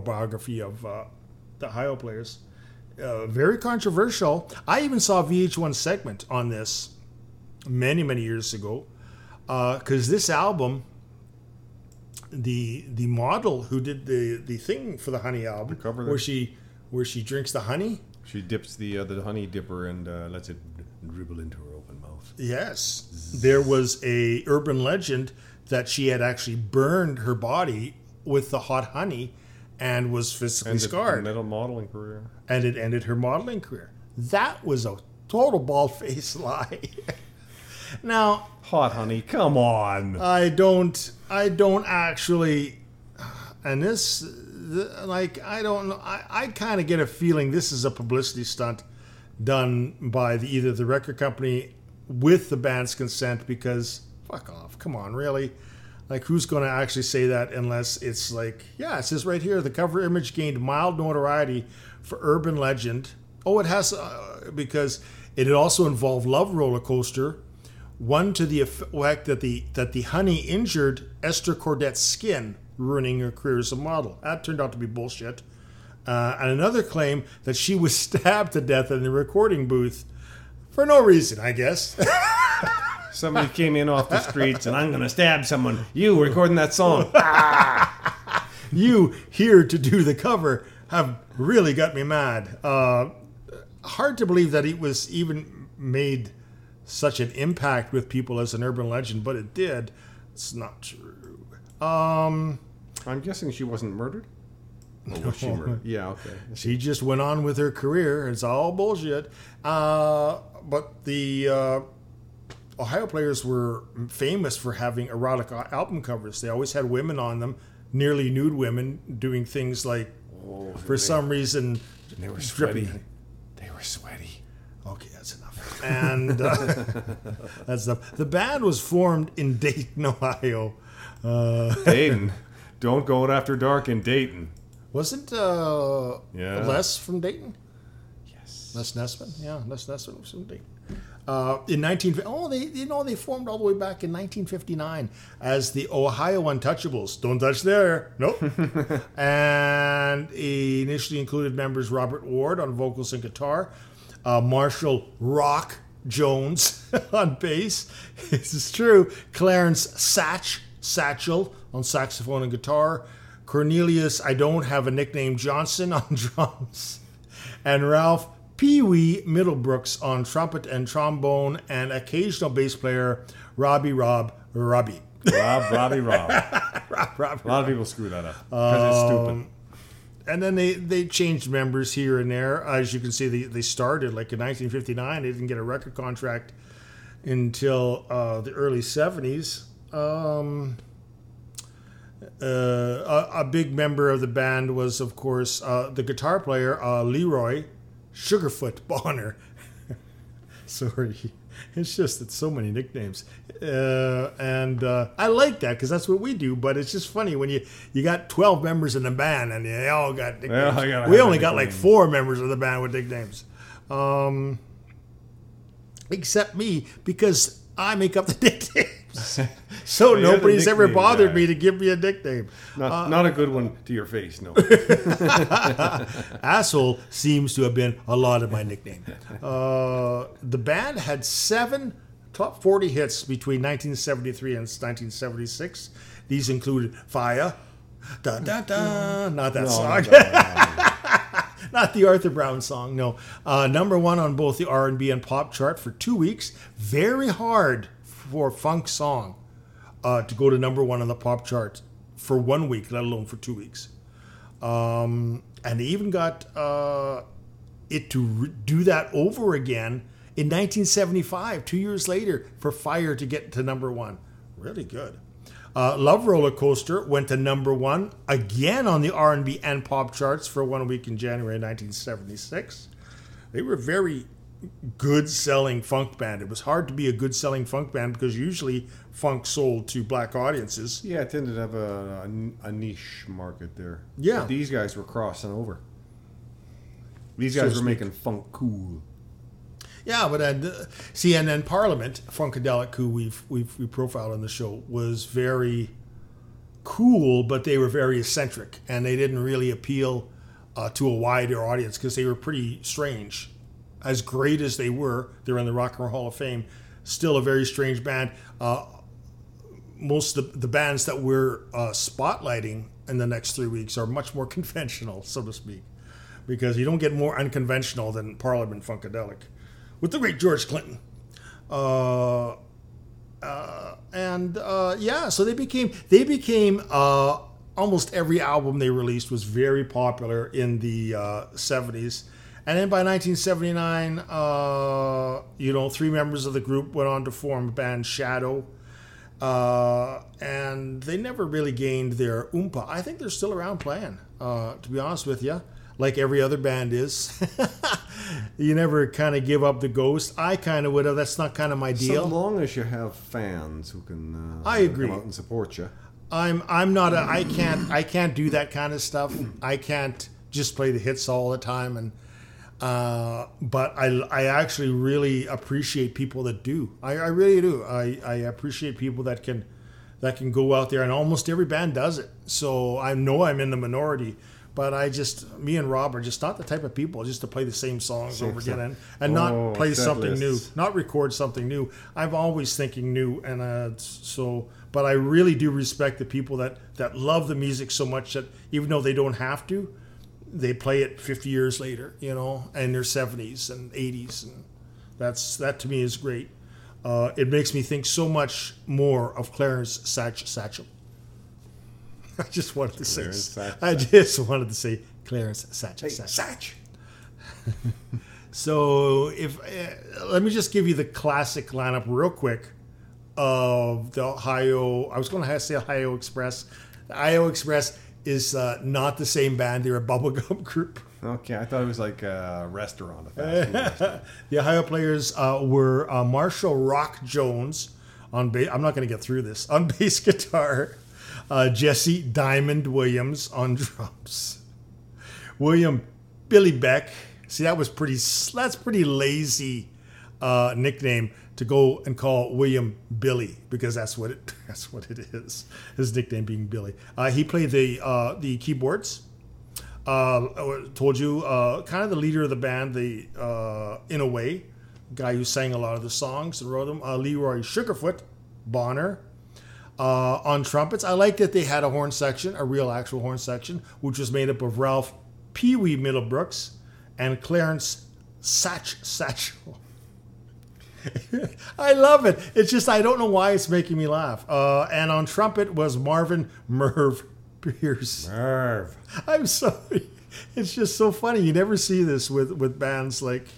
the Ohio Players, very controversial. I even saw a VH1 segment on this many, many years ago, because this album, the model who did the thing for the Honey album, cover where she drinks the honey. She dips the honey dipper and lets it dribble into her open mouth. Yes, there was a urban legend that she had actually burned her body with the hot honey and was physically scarred. Metal modeling career. And it ended her modeling career. That was a total bald-faced lie. Now, Hot honey, come on. I don't actually, and this, like, I don't know. I kind of get a feeling this is a publicity stunt done by either the record company with the band's consent, because fuck off. Come on, really? Like, who's going to actually say that unless it's like, yeah, it says right here, the cover image gained mild notoriety for urban legend. Oh, it has, because it had also involved Love Roller Coaster, one to the effect that the honey injured Esther Cordette's skin, ruining her career as a model. That turned out to be bullshit. And another claim that she was stabbed to death in the recording booth for no reason, I guess. Somebody came in off the streets and I'm going to stab someone. You recording that song. You here to do the cover have really got me mad. Hard to believe that it was even made such an impact with people as an urban legend, but it did. It's not true. I'm guessing she wasn't murdered? Or was she murdered? Yeah, okay. She just went on with her career. It's all bullshit. But the Ohio Players were famous for having erotic album covers. They always had women on them, nearly nude women, doing things like, for some reason, They were sweaty. They were sweaty. Okay, that's enough. And that's enough. The band was formed in Dayton, Ohio. Dayton. Don't go after dark in Dayton. Wasn't Yeah. Les from Dayton? Les Nessman. Yeah, Les Nessman was something. They formed all the way back in 1959 as the Ohio Untouchables. Don't touch there. Nope. And he initially included members Robert Ward on vocals and guitar, Marshall Rock Jones on bass. This is true. Clarence Satchel on saxophone and guitar, Cornelius I Don't Have a Nickname Johnson on drums, and Ralph Pee Wee Middlebrooks on trumpet and trombone, and occasional bass player Robbie. Rob. A lot of people screw that up because it's stupid. And then they changed members here and there. As you can see, they started like in 1959. They didn't get a record contract until the early 70s. A big member of the band was, of course, the guitar player Leroy Sugarfoot Bonner. Sorry, it's so many nicknames, and I like that because that's what we do. But it's just funny when you got 12 members in the band and they all got nicknames. We only got like 4 members of the band with nicknames, except me because I make up the nicknames. So nobody's ever bothered me to give me a nickname. Not a good one to your face, no. Asshole seems to have been a lot of my nickname. The band had 7 top 40 hits between 1973 and 1976. These included Fire, Da Da Da, not that song. Not the Arthur Brown song, no. Number 1 on both the R&B and pop chart for 2 weeks. Very hard for a funk song to go to number 1 on the pop chart for 1 week, let alone for 2 weeks. And they even got it to do that over again in 1975, 2 years later, for Fire to get to number 1. Really good. Love Roller Coaster went to number 1 again on the R&B and pop charts for 1 week in January 1976. They were very good selling funk band. It was hard to be a good selling funk band because usually funk sold to black audiences. Yeah, it tended to have a niche market there. Yeah. But these guys were crossing over. These guys were making funk cool. Yeah, but and then Parliament, Funkadelic, who we profiled on the show, was very cool, but they were very eccentric, and they didn't really appeal to a wider audience because they were pretty strange. As great as they were, they're in the Rock and Roll Hall of Fame, still a very strange band. Most of the bands that we're spotlighting in the next 3 weeks are much more conventional, so to speak, because you don't get more unconventional than Parliament Funkadelic, with the great George Clinton. So they became almost every album they released was very popular in the 70s. And then by 1979, 3 members of the group went on to form the band Shadow. And they never really gained their oompa. I think they're still around playing, to be honest with you, like every other band is. You never kind of give up the ghost. I kind of would have. That's not kind of my deal. So long as you have fans who can I agree. come out and support you. I'm not a. I can't do that kind of stuff. I can't just play the hits all the time. And but I actually really appreciate people that do. I really do. I appreciate people that can go out there, and almost every band does it. So I know I'm in the minority, but me and Rob are just not the type of people just to play the same songs over again and not play something new, not record something new. I'm always thinking new, and but I really do respect the people that love the music so much that even though they don't have to, they play it 50 years later, in their 70s and 80s, and that to me is great. It makes me think so much more of Clarence Satchel. I just wanted to say Clarence Satchel. Satch. So let me just give you the classic lineup real quick of the Ohio. I was going to say Ohio Express. The Ohio Express is not the same band. They're a bubblegum group. Okay, I thought it was like a restaurant. A fast food restaurant. The Ohio players were Marshall Rock Jones on bass. I'm not going to get through this. On bass guitar, Jesse Diamond Williams on drums, William Billy Beck See, that's pretty lazy nickname to go and call William Billy, because that's what it is. His nickname being Billy. He played the keyboards. Told you, kind of the leader of the band, in a way, guy who sang a lot of the songs and wrote them. Leroy Sugarfoot Bonner. On trumpets, I like that they had a horn section, a real actual horn section, which was made up of Ralph Pee Wee Middlebrooks and Clarence Satchel. I love it. It's just, I don't know why it's making me laugh. And on trumpet was Marvin Merv Pierce. Merv. I'm sorry. It's just so funny. You never see this with bands like,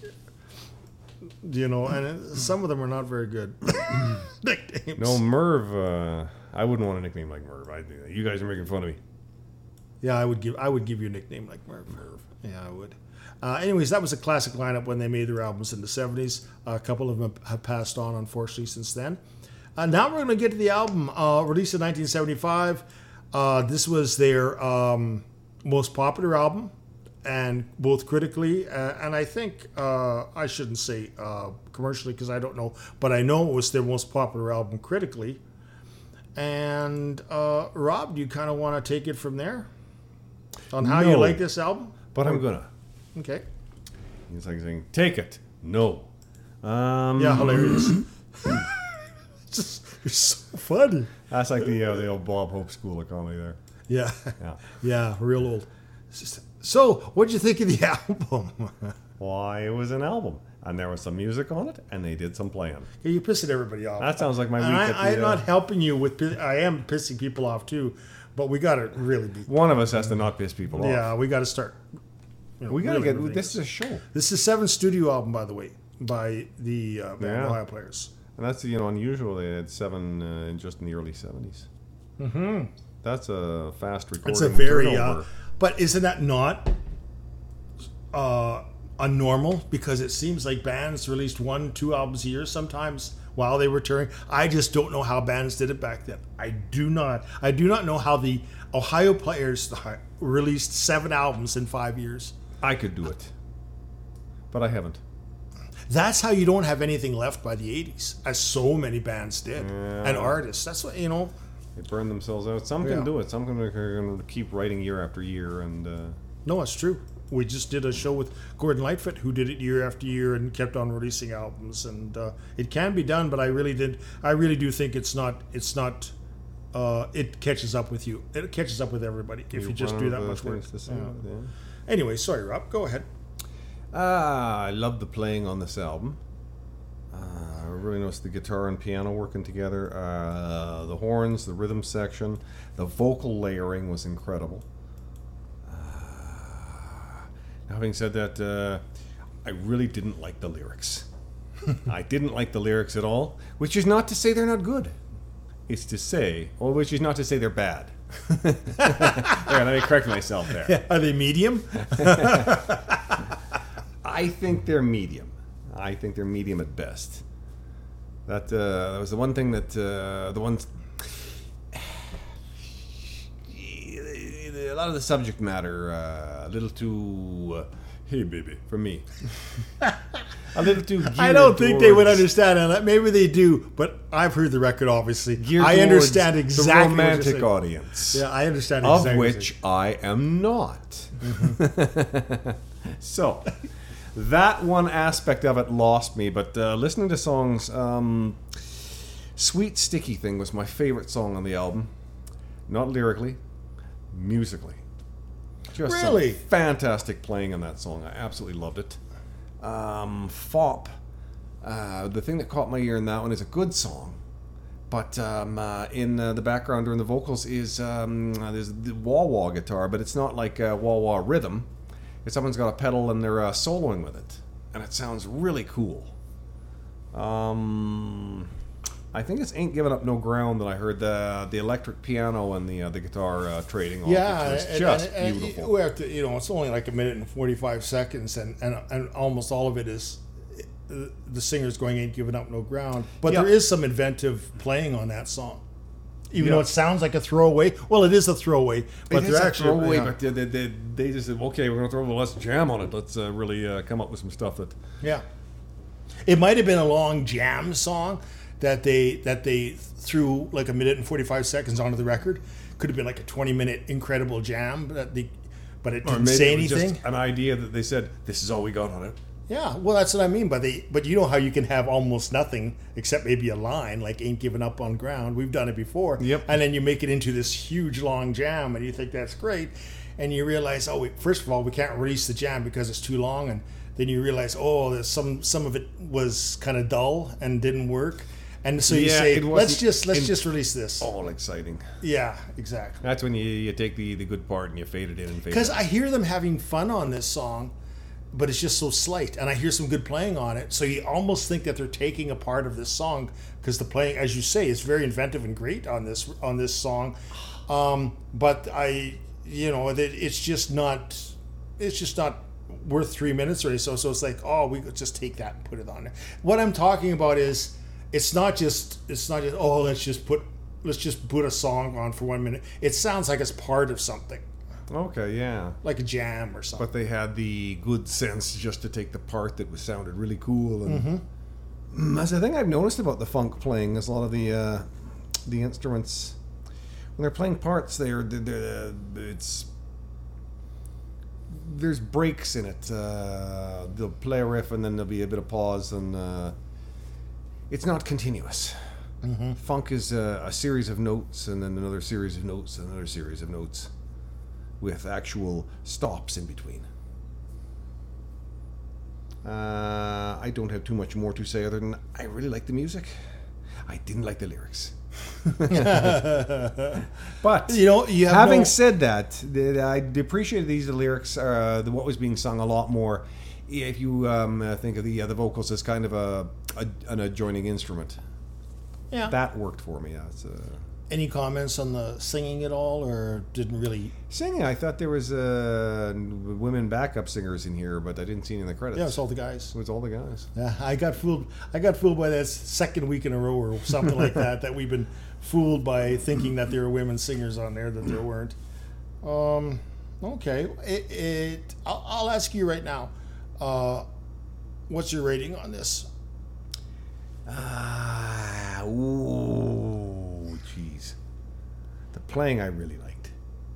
and some of them are not very good nicknames. No, Merv. I wouldn't want a nickname like Merv. You guys are making fun of me. Yeah, I would give you a nickname like Merv. Yeah, I would. Anyways, that was a classic lineup when they made their albums in the 70s. A couple of them have passed on, unfortunately, since then. Now we're going to get to the album released in 1975. This was their most popular album, and both critically and I think I shouldn't say commercially because I don't know, but I know it was their most popular album critically. And Rob, do you kind of want to take it from there on how you like this album? But I'm gonna. Okay. It's like saying, "Take it." No. Yeah, hilarious. You're so funny. That's like the old Bob Hope School of Comedy there. Yeah. Yeah, real old. So, what'd you think of the album? Why, it was an album, and there was some music on it, and they did some playing. Yeah, you're pissing everybody off. That sounds like my week. I'm not helping you with. I am pissing people off too, but we got to really be. One of us has to not piss people off. Yeah, we got to start. We got to get. This is a show. This is 7th studio album, by the way, by the Ohio Players. And that's unusual. They had 7 just in the early 70s. Mm-hmm. That's a fast recording. It's a very. But isn't that not unnormal? Because it seems like bands released 1-2 albums a year sometimes while they were touring. I just don't know how bands did it back then. I do not know how the Ohio Players released 7 albums in 5 years. I could do it, but I haven't. That's how you don't have anything left by the 80s, as so many bands did, and artists. That's what, They burn themselves out. Some can do it. Some are going to keep writing year after year. And no, it's true. We just did a show with Gordon Lightfoot, who did it year after year and kept on releasing albums. And it can be done, but I really do think it's not. It catches up with you. It catches up with everybody if you just do that much work. Yeah. Anyway, sorry, Rob. Go ahead. I love the playing on this album. I really noticed the guitar and piano working together. The horns, the rhythm section, the vocal layering was incredible. Now, having said that, I really didn't like the lyrics. I didn't like the lyrics at all, which is not to say they're not good. It's to say, which is not to say they're bad. There, let me correct myself there. Yeah, are they medium? I think they're medium. I think they're medium at best. That was the one thing that a lot of the subject matter a little too hey baby for me. A little too geared I don't think they would understand that. Maybe they do, but I've heard the record, obviously. I understand exactly the romantic audience. Yeah, I understand exactly. Of which I am not. Mm-hmm. So, that one aspect of it lost me, but listening to songs, Sweet Sticky Thing was my favorite song on the album. Not lyrically, musically. Just really? Some fantastic playing on that song. I absolutely loved it. Fop, the thing that caught my ear in that one is a good song, but in the background during the vocals is there's the wah-wah guitar, but it's not like wah-wah rhythm. It's someone's got a pedal and they're soloing with it, and it sounds really cool. I think it's Ain't Giving Up No Ground that I heard the electric piano and the guitar trading off. Yeah, which was just beautiful. We have to, it's only like 1 minute and 45 seconds, and almost all of it is the singer's going Ain't Giving Up No Ground. But there is some inventive playing on that song. Even though it sounds like a throwaway. Well, it is a throwaway, but It is they're a actually throwaway, yeah. but they just said, okay, we're going to throw a little less jam on it. Let's really come up with some stuff that... Yeah. It might have been a long jam song that they threw like 1:45 onto the record. Could have been like a 20-minute incredible jam but it didn't say it was anything. just an idea that they said, this is all we got on it. Yeah, well, that's what I mean. But you know how you can have almost nothing except maybe a line like "Ain't Giving Up on Ground." We've done it before. Yep. And then you make it into this huge long jam, and you think that's great, and you realize, first of all, we can't release the jam because it's too long, and then you realize, there's some of it was kind of dull and didn't work, and so you say, let's just release this. All exciting. Yeah, exactly. That's when you take the good part and you fade it in and fade it Because out. I hear them having fun on this song, but it's just so slight, and I hear some good playing on it. So you almost think that they're taking a part of this song because the playing, as you say, is very inventive and great on this song. But it's just not worth 3 minutes or so. So it's like, we could just take that and put it on there. What I'm talking about is it's not just let's just put a song on for 1 minute. It sounds like it's part of something. Okay, yeah. Like a jam or something. But they had the good sense just to take the part that sounded really cool. And that's the thing I've noticed about the funk playing is a lot of the instruments, when they're playing parts, there's breaks in it. They'll play a riff and then there'll be a bit of pause, and it's not continuous. Funk is a series of notes and then another series of notes and another series of notes, with actual stops in between. I don't have too much more to say other than I really like the music. I didn't like the lyrics. But having said that, I appreciated the lyrics, what was being sung a lot more. If you think of the vocals as kind of an adjoining instrument. Yeah. That worked for me. Any comments on the singing at all, or didn't really? Singing, I thought there was women backup singers in here, but I didn't see any in the credits. Yeah, it's all the guys. It was all the guys. Yeah, I got fooled by that second week in a row or something like that we've been fooled by thinking that there were women singers on there that there weren't. Okay, I'll ask you right now. What's your rating on this? Jeez. The playing I really liked.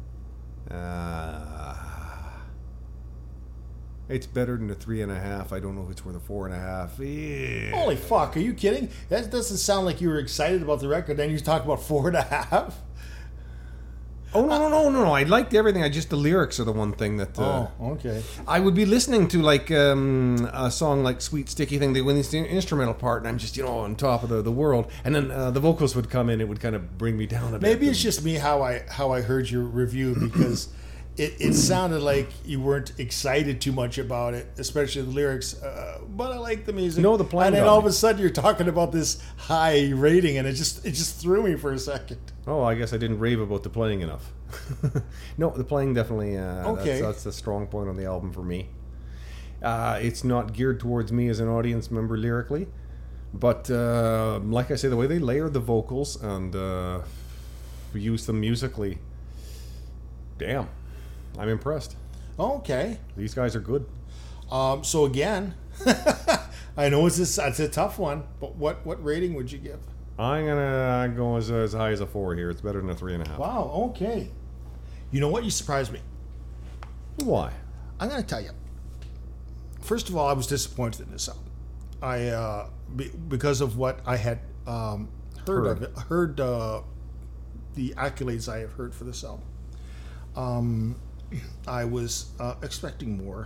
It's better than the 3.5. I don't know if it's worth a 4.5. Yeah. Holy fuck, are you kidding? That doesn't sound like you were excited about the record, then you talk about 4.5? Oh, no. I liked everything. The lyrics are the one thing that... okay. I would be listening to like a song like Sweet Sticky Thing. They win this instrumental part, and I'm just, on top of the world. And then the vocals would come in. It would kind of bring me down a bit. Maybe it's just me how I heard your review, because it sounded like you weren't excited too much about it, especially the lyrics. But I like the music. No, the playing. And then all of a sudden you're talking about this high rating, and it just threw me for a second. Oh, I guess I didn't rave about the playing enough. No, the playing definitely. Okay. That's the strong point on the album for me. It's not geared towards me as an audience member lyrically, but like I say, the way they layer the vocals and use them musically, damn, I'm impressed. Okay. These guys are good. So again, I know it's a tough one, but what rating would you give? I'm gonna go as high as a 4 here. It's better than a 3.5. Wow. Okay. You know what? You surprised me. Why? I'm going to tell you. First of all, I was disappointed in this album. Because of what I had heard of it, heard the accolades I have heard for this album. I was expecting more.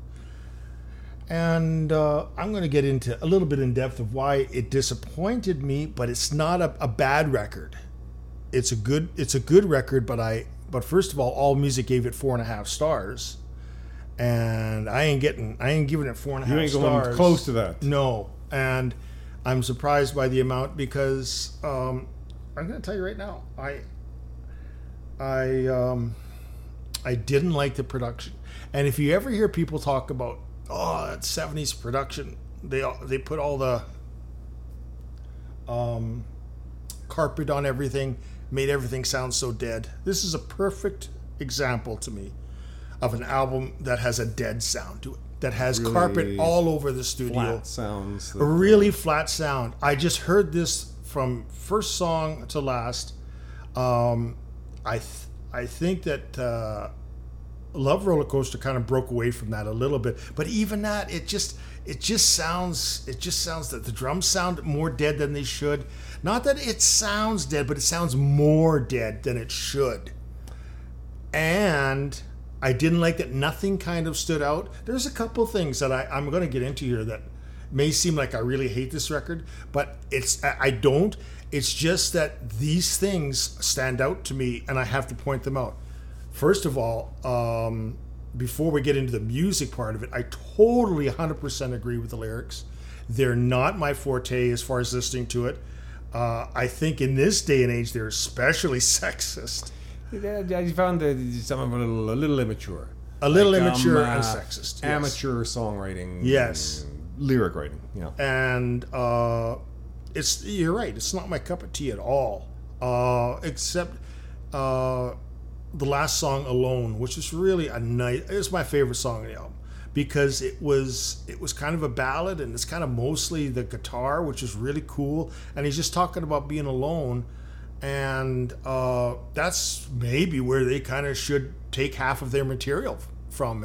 And I'm going to get into a little bit in depth of why it disappointed me, but it's not a bad record. It's a good record, but first of all Music gave it 4.5 stars, and I ain't giving it 4.5 stars. You ain't going close to that. No, and I'm surprised by the amount because I'm going to tell you right now, I didn't like the production, and if you ever hear people talk about that 70s production, they put all the carpet on everything, made everything sound so dead. This is a perfect example to me of an album that has a dead sound to it, that has Really carpet all over the studio. Flat sounds. A really flat sound. I just heard this from first song to last. I think that Love Roller Coaster kind of broke away from that a little bit, but even that, it just sounds that the drums sound more dead than they should. Not that it sounds dead, but it sounds more dead than it should. And I didn't like that nothing kind of stood out. There's a couple things that I'm going to get into here that may seem like I really hate this record, but I don't. It's just that these things stand out to me, and I have to point them out. First of all, before we get into the music part of it, I totally 100% agree with the lyrics. They're not my forte as far as listening to it. I think in this day and age, they're especially sexist. I found some of it a little immature. A little immature and sexist. Yes. Amateur songwriting. Yes. Lyric writing. Yeah. And you're right. It's not my cup of tea at all. Except the last song, "Alone," which is really it's my favorite song on the album, because it was kind of a ballad, and it's kind of mostly the guitar, which is really cool. And he's just talking about being alone. And that's maybe where they kind of should take half of their material from,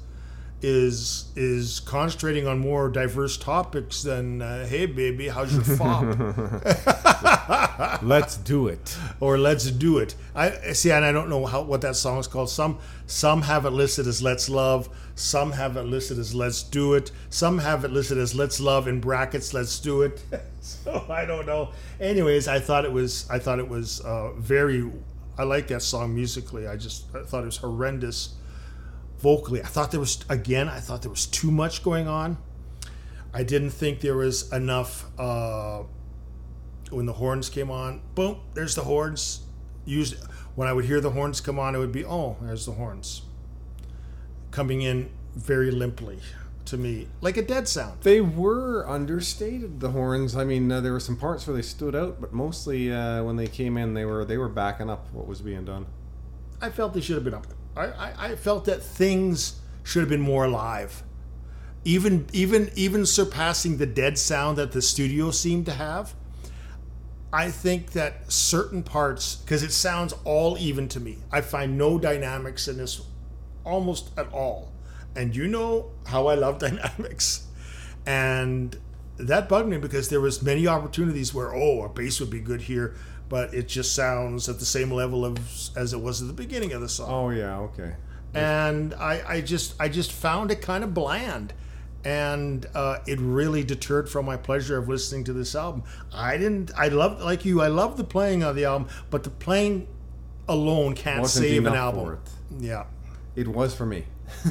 is concentrating on more diverse topics than hey baby, how's your fop? Let's do it. Or let's do it. I see, and I don't know what that song is called. Some have it listed as "Let's Love," some have it listed as "Let's Do It," some have it listed as "Let's Love" in brackets, "Let's Do It." So I don't know. Anyways, I thought it was very. I like that song musically. I thought it was horrendous vocally. I thought there was too much going on. I didn't think there was enough. When the horns came on, boom, there's the horns. When I would hear the horns come on, it would be, oh, there's the horns coming in very limply to me, like a dead sound. They were understated, the horns. I mean, there were some parts where they stood out, but mostly when they came in, they were backing up what was being done. I felt they should have been up. I felt that things should have been more alive, even surpassing the dead sound that the studio seemed to have. I think that certain parts, because it sounds all even to me, I find no dynamics in this almost at all. And you know how I love dynamics. And that bugged me, because there was many opportunities where, a bass would be good here, but it just sounds at the same level as it was at the beginning of the song. Oh, yeah, okay. And I just found it kind of bland. And it really deterred from my pleasure of listening to this album. I love the playing of the album, but the playing alone can't save an album. Yeah. It was for me.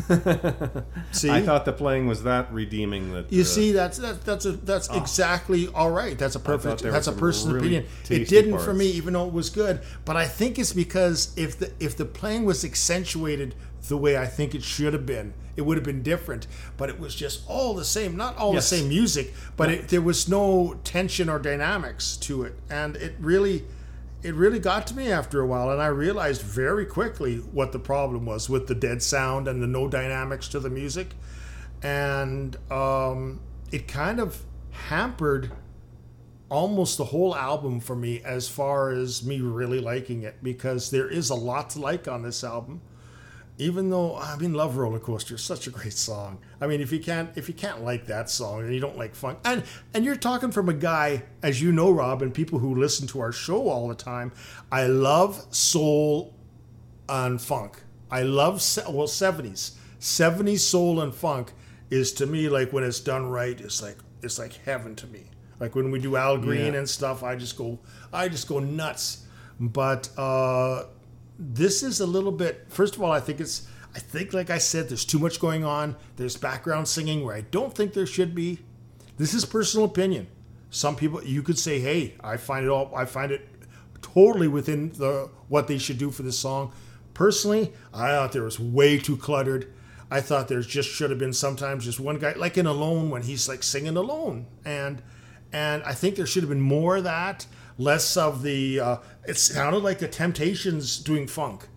See, I thought the playing was that redeeming. That you see, that's exactly all right. That's a perfect. That's a person's really opinion. It didn't parts for me, even though it was good. But I think it's because if the playing was accentuated the way I think it should have been, it would have been different. But it was just all the same, not all the same music, but there was no tension or dynamics to it, and it really got to me after a while, and I realized very quickly what the problem was with the dead sound and the no dynamics to the music. And it kind of hampered almost the whole album for me as far as me really liking it, because there is a lot to like on this album. Even though, Love Roller Coaster is such a great song. I mean, if you can't like that song, then you don't like funk. And you're talking from a guy, as you know, Rob, and people who listen to our show all the time. I love soul and funk. I love 70s. 70s soul and funk is, to me, like, when it's done right, it's like heaven to me. Like when we do Al Green and stuff, I just go nuts. But this is a little bit. First of all, I think like I said, there's too much going on. There's background singing where I don't think there should be. This is personal opinion. Some people, you could say, hey, I find it totally within what they should do for this song. Personally, I thought there was way too cluttered. I thought there should have been sometimes just one guy, like in Alone, when he's like singing alone, and I think there should have been more of that. less of the. It sounded like the Temptations doing funk.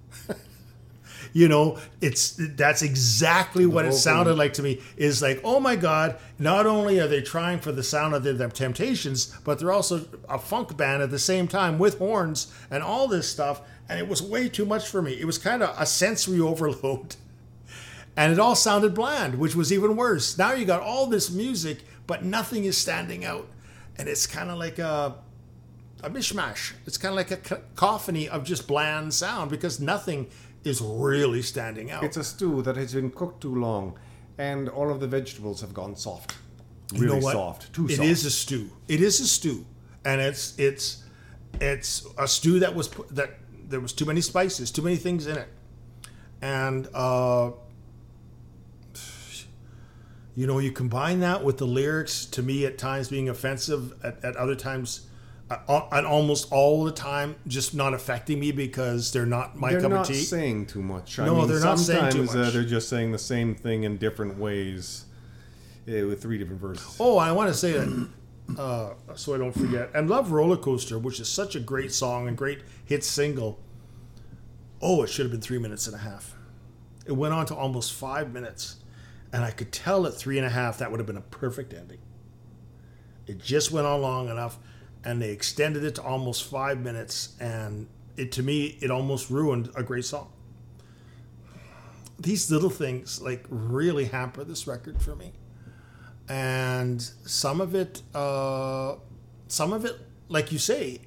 That's exactly what it sounded like to me. Is like, oh my God! Not only are they trying for the sound of the Temptations, but they're also a funk band at the same time with horns and all this stuff. And it was way too much for me. It was kind of a sensory overload. And it all sounded bland, which was even worse. Now you got all this music, but nothing is standing out. And it's kind of like a mishmash. It's kind of like a cacophony of just bland sound because nothing is really standing out. It's a stew that has been cooked too long, and all of the vegetables have gone soft. Really soft. Too soft. It is a stew. It is a stew. And it's a stew that there was too many spices, too many things in it. And you combine that with the lyrics, to me at times being offensive, at other times, and almost all the time just not affecting me because they're not my cup of tea. They're not saying too much. They're not saying too much. Sometimes they're just saying the same thing in different ways with 3 different verses. Oh, I want to say that so I don't forget. And Love Roller Coaster, which is such a great song and great hit single. Oh, it should have been 3 minutes and a half. It went on to almost 5 minutes. And I could tell at 3.5 that would have been a perfect ending. It just went on long enough, and they extended it to almost 5 minutes, and to me it almost ruined a great song. These little things like really hamper this record for me, and some of it, like you say,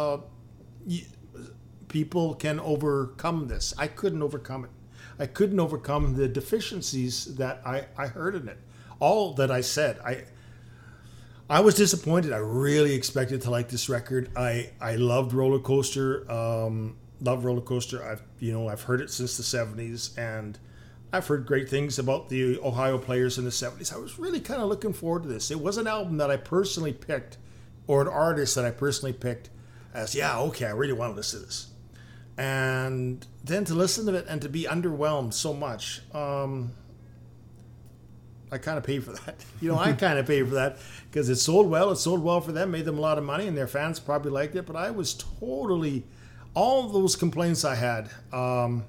people can overcome this. I couldn't overcome it. I couldn't overcome the deficiencies that I heard in it. All that I said, I was disappointed. I really expected to like this record. I loved Roller Coaster. Love Roller Coaster. I've heard it since the 70s, and I've heard great things about the Ohio Players in the 70s. I was really kind of looking forward to this. It was an album that I personally picked, or an artist that I personally picked as, I really want to listen to this. And then to listen to it and to be underwhelmed so much, I kind of pay for that. I kind of pay for that because it sold well. It sold well for them, made them a lot of money, and their fans probably liked it. But I was totally, all those complaints I had, and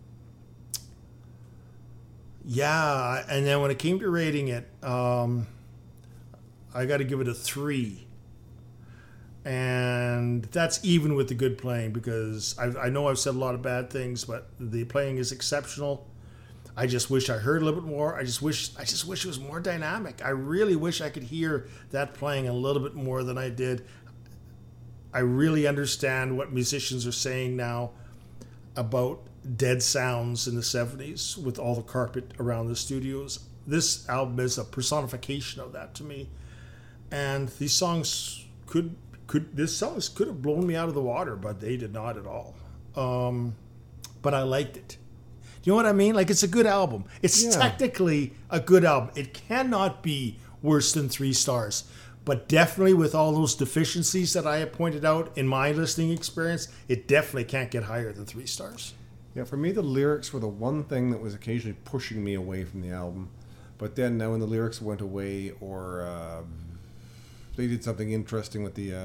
then when it came to rating it, I got to give it a 3. And that's even with the good playing, because I know I've said a lot of bad things, but the playing is exceptional. I just wish I heard a little bit more. I just wish it was more dynamic. I really wish I could hear that playing a little bit more than I did. I really understand what musicians are saying now about dead sounds in the 70s with all the carpet around the studios. This album is a personification of that to me. And these songs could have blown me out of the water, but they did not at all. But I liked it. Do you know what I mean? Like, it's a good album. It's technically a good album. It cannot be worse than 3 stars. But definitely with all those deficiencies that I have pointed out in my listening experience, it definitely can't get higher than 3 stars. Yeah, for me, the lyrics were the one thing that was occasionally pushing me away from the album. But then now when the lyrics went away, or they did something interesting with the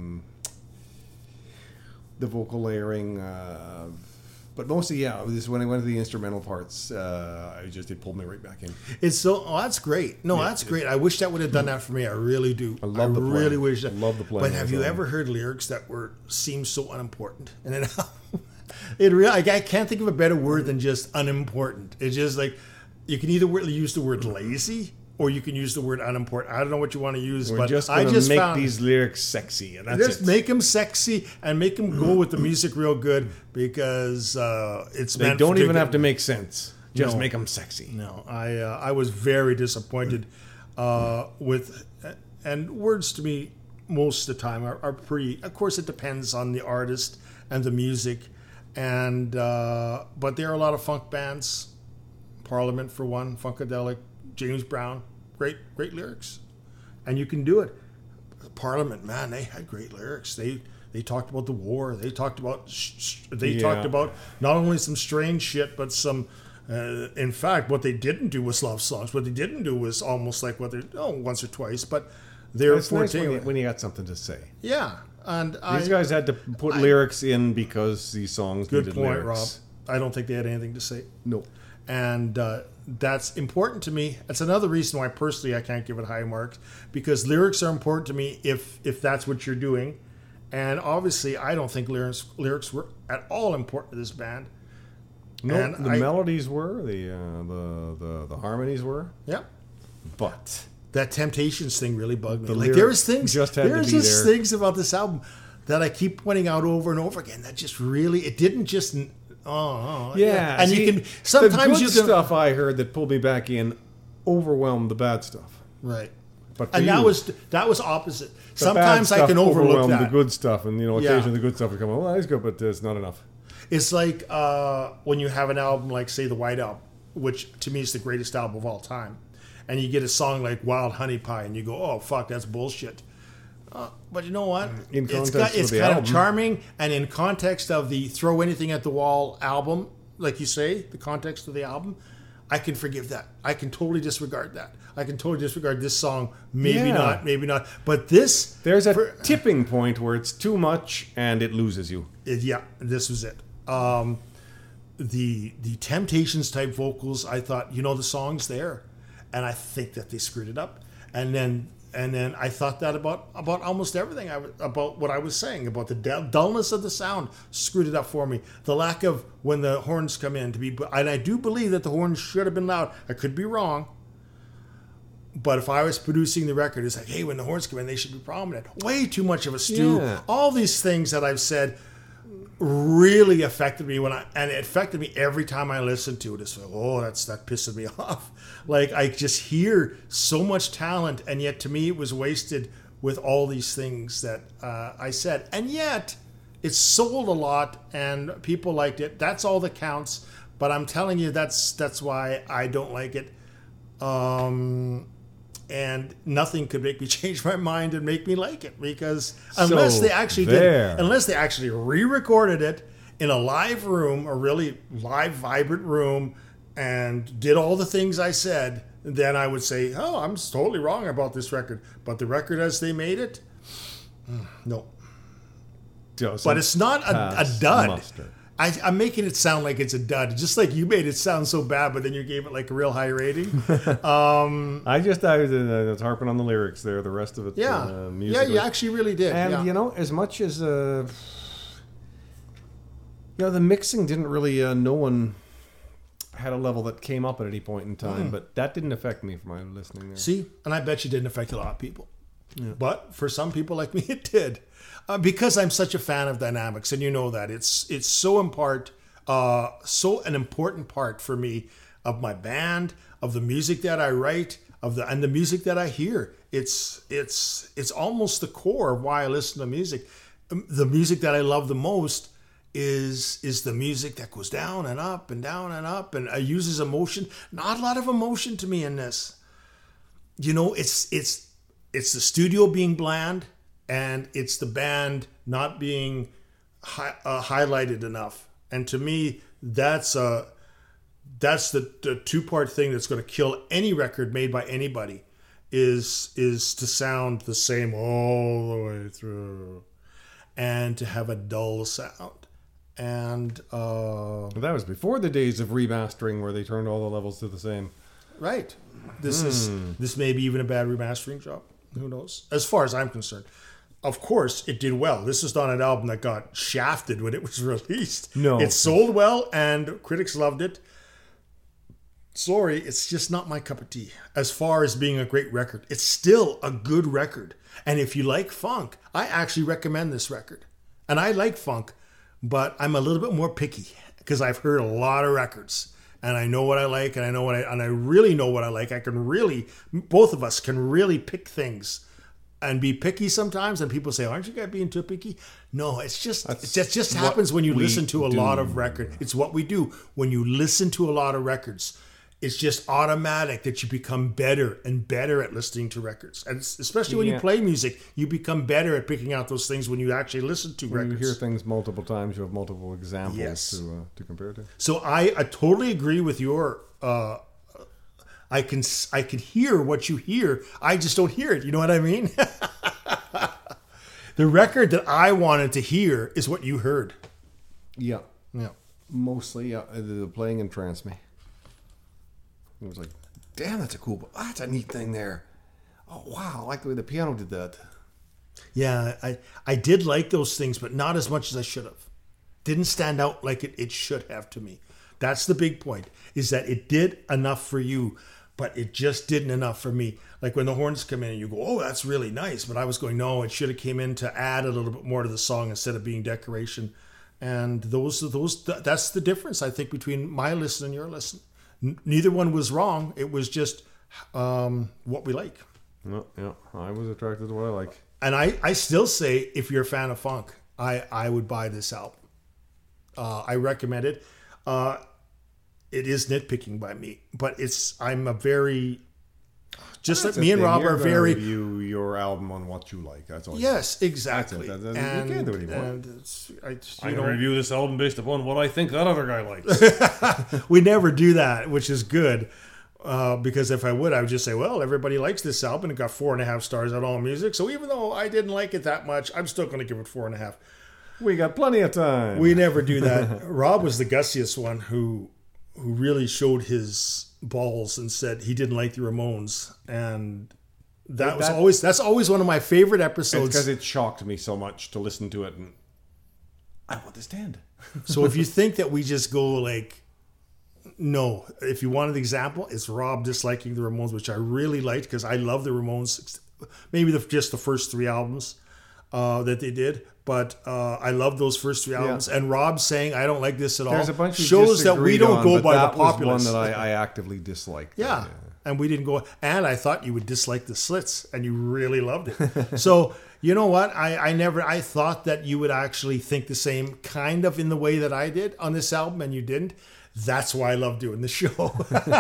vocal layering, but mostly, this when I went to the instrumental parts, it pulled me right back in. That's great. No, that's great. I wish that would have done that for me. I really do. I love the really wish that. I love the playing. But have you ever heard lyrics that seem so unimportant? And then I can't think of a better word than just unimportant. It's just like you can either use the word lazy, or you can use the word unimportant. I don't know what you want to use, but I just make these lyrics sexy, and that's just make them sexy and make them go with the music real good, because it's they meant. Don't even have to make sense. Just make them sexy. No, I was very disappointed with, and words to me most of the time are pretty. Of course, it depends on the artist and the music, and but there are a lot of funk bands, Parliament for one, Funkadelic, James Brown, great lyrics, and you can do it. Parliament, man, they had great lyrics. They talked about the war. They talked about talked about not only some strange shit, but some. In fact, what they didn't do was love songs. What they didn't do was almost like what they once or twice, but they're it's nice when you got something to say. Yeah, And These guys had to put lyrics in because these songs good needed point, lyrics. Rob. I don't think they had anything to say. No. And that's important to me. That's another reason why personally I can't give it high marks, because lyrics are important to me if that's what you're doing. And obviously, I don't think lyrics were at all important to this band. No, And the melodies were, the harmonies were, Yeah. but That Temptations thing really bugged me. The Like there was lyrics things, just had to there's be just there. things about this album that I keep pointing out over and over again. That just really, it didn't just. yeah. And see, you can sometimes the you good can stuff I heard that pulled me back in overwhelmed the bad stuff. right. But for And you, that was opposite. the bad Sometimes I stuff can overlook overwhelmed that. the good stuff, and Yeah. occasionally the good stuff would come. Well, that's good, but it's not enough. It's like when you have an album like, say, the White Album, which to me is the greatest album of all time, and you get a song like Wild Honey Pie, and you go, "Oh fuck, that's bullshit." But you know what? In it's context of it's the kind album. of charming, and in context of the Throw Anything at the Wall album, like you say, the context of the album, I can forgive that. I can totally disregard that. I can totally disregard this song. Maybe Yeah. not. Maybe not. But this, There's a tipping point where it's too much and it loses you. yeah, this was it. The Temptations type vocals, I thought, the song's there, and I think that they screwed it up. And then I thought that about almost everything about what I was saying about the dullness of the sound screwed it up for me. The lack of when the horns come in and I do believe that the horns should have been loud. I could be wrong. But if I was producing the record, it's like, hey, when the horns come in, they should be prominent. Way too much of a stew. Yeah. All these things that I've said really affected me and it affected me every time I listened to it. It's like, that pissed me off. Like I just hear so much talent, and yet to me it was wasted with all these things that I said. And yet it sold a lot, and people liked it. That's all that counts. But I'm telling you, that's why I don't like it. And nothing could make me change my mind and make me like it, because unless they actually re-recorded it in a live room, a really live, vibrant room, and did all the things I said, then I would say, oh, I'm totally wrong about this record. But the record as they made it, no. But it's not a dud. Mustard. I'm making it sound like it's a dud, just like you made it sound so bad, but then you gave it like a real high rating. I was harping on the lyrics there. The rest of it, Yeah, musically. you actually really did. And yeah. as much as the mixing didn't really, no one had a level that came up at any point in time, but that didn't affect me for my listening there. See, and I bet you didn't affect a lot of people. Yeah. But for some people like me, it did. Because I'm such a fan of dynamics, and you know that it's so an important part for me of my band, of the music that I write, and the music that I hear. It's almost the core of why I listen to music. The music that I love the most is the music that goes down and up and down and up and uses emotion. Not a lot of emotion to me in this. It's the studio being bland. And it's the band not being highlighted enough. And to me, that's the two-part thing that's going to kill any record made by anybody is to sound the same all the way through and to have a dull sound. And that was before the days of remastering where they turned all the levels to the same. Right. This may be even a bad remastering job. Who knows? As far as I'm concerned. Of course, it did well. This is not an album that got shafted when it was released. No. It sold well, and critics loved it. Sorry, it's just not my cup of tea. As far as being a great record, it's still a good record. And if you like funk, I actually recommend this record. And I like funk, but I'm a little bit more picky because I've heard a lot of records. And I know what I like, and I really know what I like. Both of us can really pick things and be picky sometimes, and people say, aren't you guys being too picky? No, it just happens when you listen to a lot of records. It's what we do. When you listen to a lot of records, it's just automatic that you become better and better at listening to records. And especially when you play music, you become better at picking out those things when you actually listen to records. When you hear things multiple times, you have multiple examples to compare to. So I totally agree with your... I can hear what you hear. I just don't hear it. You know what I mean? The record that I wanted to hear is what you heard. Yeah. Yeah. Mostly, yeah. The playing entranced me. It was like, damn, that's a cool, that's a neat thing there. Oh, wow, I like the way the piano did that. Yeah, I did like those things, but not as much as I should have. Didn't stand out like it should have to me. That's the big point, is that it did enough for you, but it just didn't enough for me. Like when the horns come in and you go, oh, that's really nice. But I was going, no, it should have came in to add a little bit more to the song instead of being decoration. And that's the difference, I think, between my listen and your listen. Neither one was wrong. It was just what we like. No, yeah, I was attracted to what I like. And I still say, if you're a fan of funk, I would buy this album. I recommend it. It is nitpicking by me, but I'm a very, just like me and Rob are very. Review your album on what you like. That's all. Yes, exactly. You can't do it anymore. I can review this album based upon what I think that other guy likes. We never do that, which is good. Because if I would just say, well, everybody likes this album. It got 4.5 stars on AllMusic. So even though I didn't like it that much, I'm still going to give it 4.5. We got plenty of time. We never do that. Rob was the gussiest one who really showed his balls and said he didn't like the Ramones. And that's always one of my favorite episodes. Because it shocked me so much to listen to it. And I want this to end. So if you think that we just go like, no, if you wanted the example, it's Rob disliking the Ramones, which I really liked because I love the Ramones. Maybe just the first 3 albums that they did, but I love those first 3 albums. Yeah. And Rob saying I don't like this at all shows that we don't go by the populace. That was one that I actively disliked. Yeah, and we didn't go. And I thought you would dislike the Slits, and you really loved it. So you know what? I thought that you would actually think the same kind of in the way that I did on this album, and you didn't. That's why I love doing the show,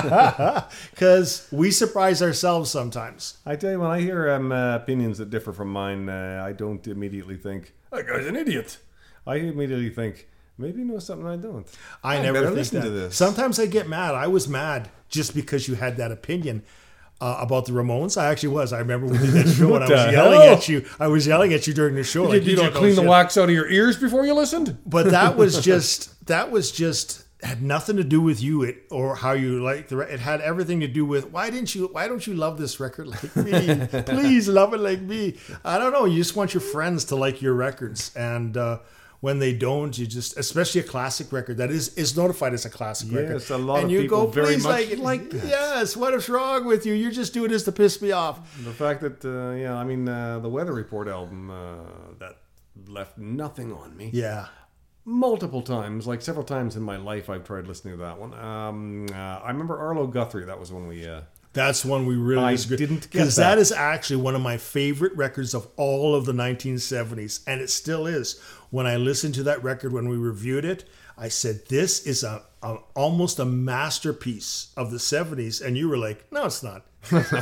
because we surprise ourselves sometimes. I tell you, when I hear opinions that differ from mine, I don't immediately think, that guy's an idiot. I immediately think, maybe he knows something I don't. I never listen to this. Sometimes I get mad. I was mad just because you had that opinion about the Ramones. I actually was. I remember we did that show and I was yelling at you. I was yelling at you during the show. Did you clean the wax out of your ears before you listened? But that was just had nothing to do with you or how you like it had everything to do with why don't you love this record like me? Please love it like me. I don't know, you just want your friends to like your records, and when they don't, you just, especially a classic record that is notified as a classic record. Yes, a lot of people very much like that. Yes, what is wrong with you? You're just doing this to piss me off. The fact that the Weather Report album that left nothing on me. Yeah. Multiple times, like several times in my life, I've tried listening to that one. I remember Arlo Guthrie. That was when we. That's one we really didn't get, because that is actually one of my favorite records of all of the 1970s, and it still is. When I listened to that record when we reviewed it, I said this is almost a masterpiece of the 70s, and you were like, no, it's not.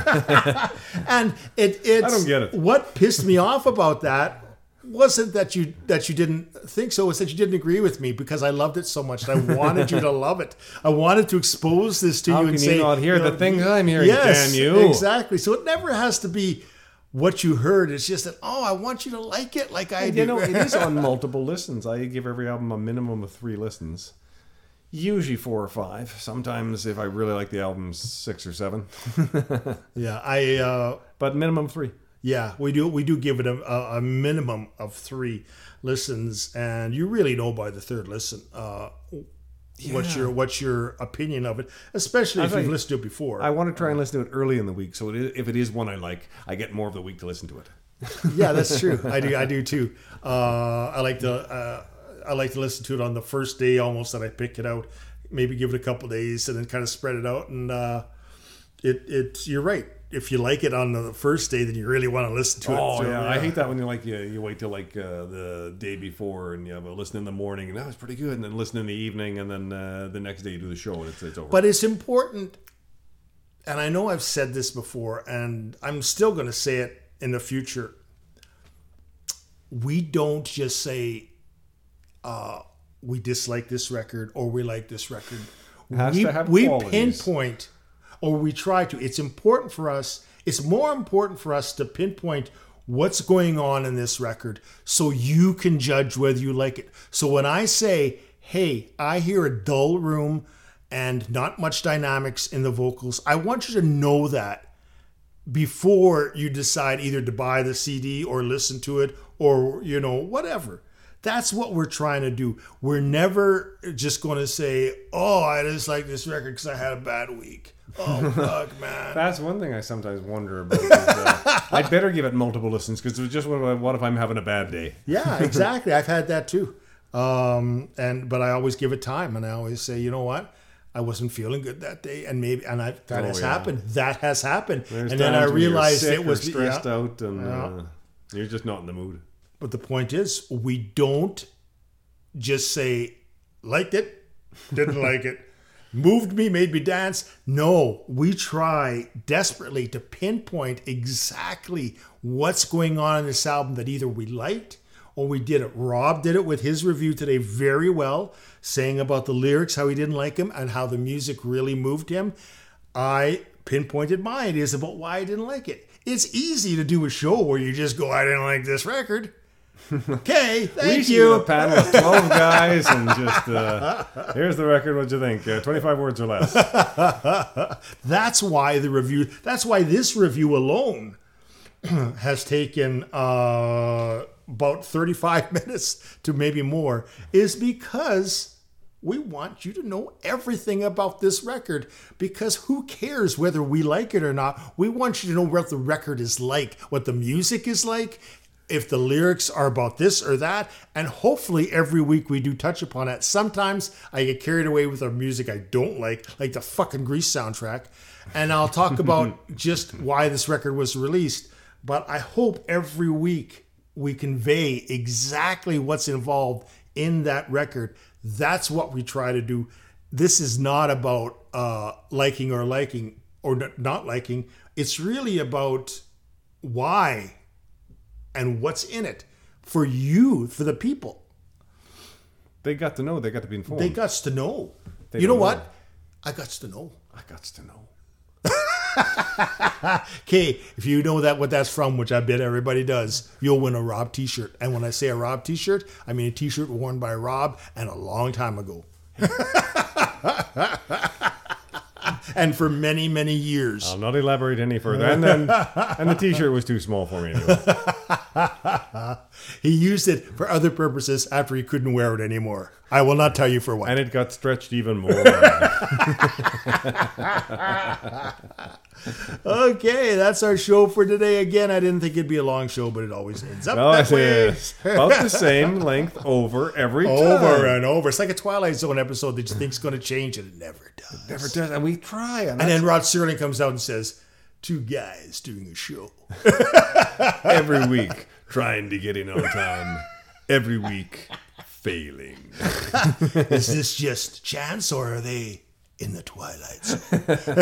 And it's I don't get it. What pissed me off about that wasn't that you didn't think so. It's that you didn't agree with me because I loved it so much. I wanted you to love it. I wanted to expose this to you and say, how can you not hear the things I'm hearing? Yes, damn you. Exactly. So it never has to be what you heard. It's just that, I want you to like it like I do. You know, it is on multiple listens. I give every album a minimum of 3 listens. Usually 4 or 5. Sometimes, if I really like the album, 6 or 7. Yeah, but minimum 3. Yeah, we do give it a minimum of 3 listens, and you really know by the 3rd listen what's your opinion of it, especially if you've listened to it before. I want to try and listen to it early in the week, so if it is one I like, I get more of the week to listen to it. Yeah, that's true. I do too. I like to listen to it on the first day almost that I pick it out. Maybe give it a couple days and then kind of spread it out, and you're right. If you like it on the first day, then you really want to listen to it. Oh, yeah. I hate that when you wait till the day before and you listen in the morning and that was pretty good, and then listen in the evening, and then the next day you do the show and it's over. But it's important, and I know I've said this before, and I'm still going to say it in the future. We don't just say we dislike this record or we like this record. We pinpoint. Or we try to. It's important for us. It's more important for us to pinpoint what's going on in this record so you can judge whether you like it. So when I say, hey, I hear a dull room and not much dynamics in the vocals, I want you to know that before you decide either to buy the CD or listen to it or, whatever. That's what we're trying to do. We're never just going to say, oh, I just like this record because I had a bad week. Oh, fuck, man. That's one thing I sometimes wonder about. I'd better give it multiple listens because it's just what if I'm having a bad day? Yeah, exactly. I've had that too. But I always give it time, and I always say, you know what? I wasn't feeling good that day, and that has happened. That has happened. There's and then I realized it was stressed out, and you're just not in the mood. But the point is, we don't just say, liked it, didn't like it, moved me, made me dance. No, we try desperately to pinpoint exactly what's going on in this album that either we liked or we did it. Rob did it with his review today very well, saying about the lyrics, how he didn't like them, and how the music really moved him. I pinpointed my ideas about why I didn't like it. It's easy to do a show where you just go, I didn't like this record. Okay, thank you. A panel of 12 guys and just, here's the record, what'd you think? 25 words or less. That's why this review alone has taken about 35 minutes to maybe more, is because we want you to know everything about this record, because who cares whether we like it or not? We want you to know what the record is like, what the music is like, if the lyrics are about this or that, and hopefully every week we do touch upon it. Sometimes I get carried away with our music I don't like the fucking Grease soundtrack, and I'll talk about just why this record was released. But I hope every week we convey exactly what's involved in that record. That's what we try to do. This is not about liking or not liking. It's really about why and what's in it for you, for the people. They got to know. They got to be informed. They got to know. You know what? I got to know. I got to know. Okay, if you know what that's from, which I bet everybody does, you'll win a Rob t-shirt. And when I say a Rob t-shirt, I mean a t-shirt worn by Rob and a long time ago. And for many, many years. I'll not elaborate any further. And the t-shirt was too small for me anyway. He used it for other purposes after he couldn't wear it anymore. I will not tell you for what. And it got stretched even more. Okay, that's our show for today. Again, I didn't think it'd be a long show, but it always ends up that way. About the same length every time. Over and over. It's like a Twilight Zone episode that you think's going to change, and it never does. It never does, and we try. And then Rod Serling comes out and says, 2 guys doing a show. Every week, trying to get in on time. Every week, failing. Is this just chance, or are they in the Twilight Zone?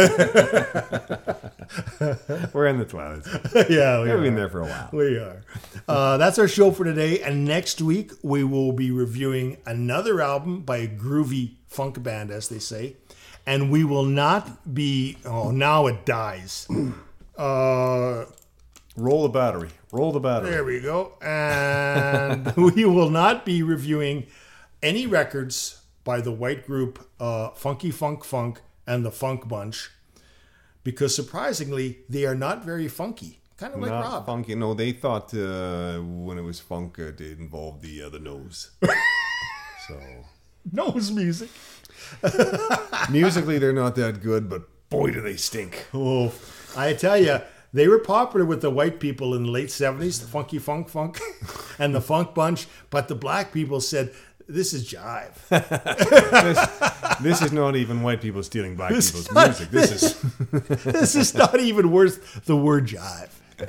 We're in the Twilight Zone. Yeah, we've been there for a while. We are. That's our show for today. And next week, we will be reviewing another album by a groovy funk band, as they say. And we will not be... Oh, now it dies. Roll the battery. Roll the battery. There we go. And we will not be reviewing any records by the white group Funky Funk Funk and the Funk Bunch, because surprisingly, they are not very funky. Kind of like not Rob. Funky. No, they thought when it was funk, it involved the nose. So nose music. Musically, they're not that good, but boy, do they stink. Oh, I tell you. They were popular with the white people in the late 70s, the Funky Funk Funk and the Funk Bunch, but the black people said, this is jive. This is not even white people stealing black people's music. This is not even worth the word jive.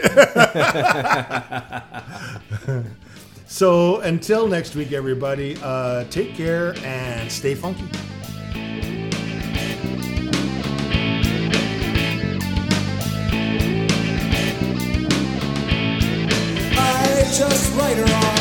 So until next week, everybody, take care and stay funky. Just right or wrong.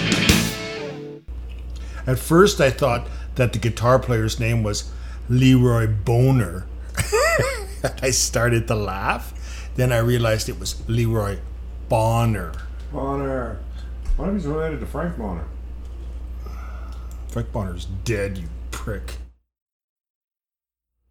At first, I thought that the guitar player's name was Leroy Boner. I started to laugh. Then I realized it was Leroy Bonner. Bonner. What if he's related to Frank Bonner? Frank Bonner's dead, you prick.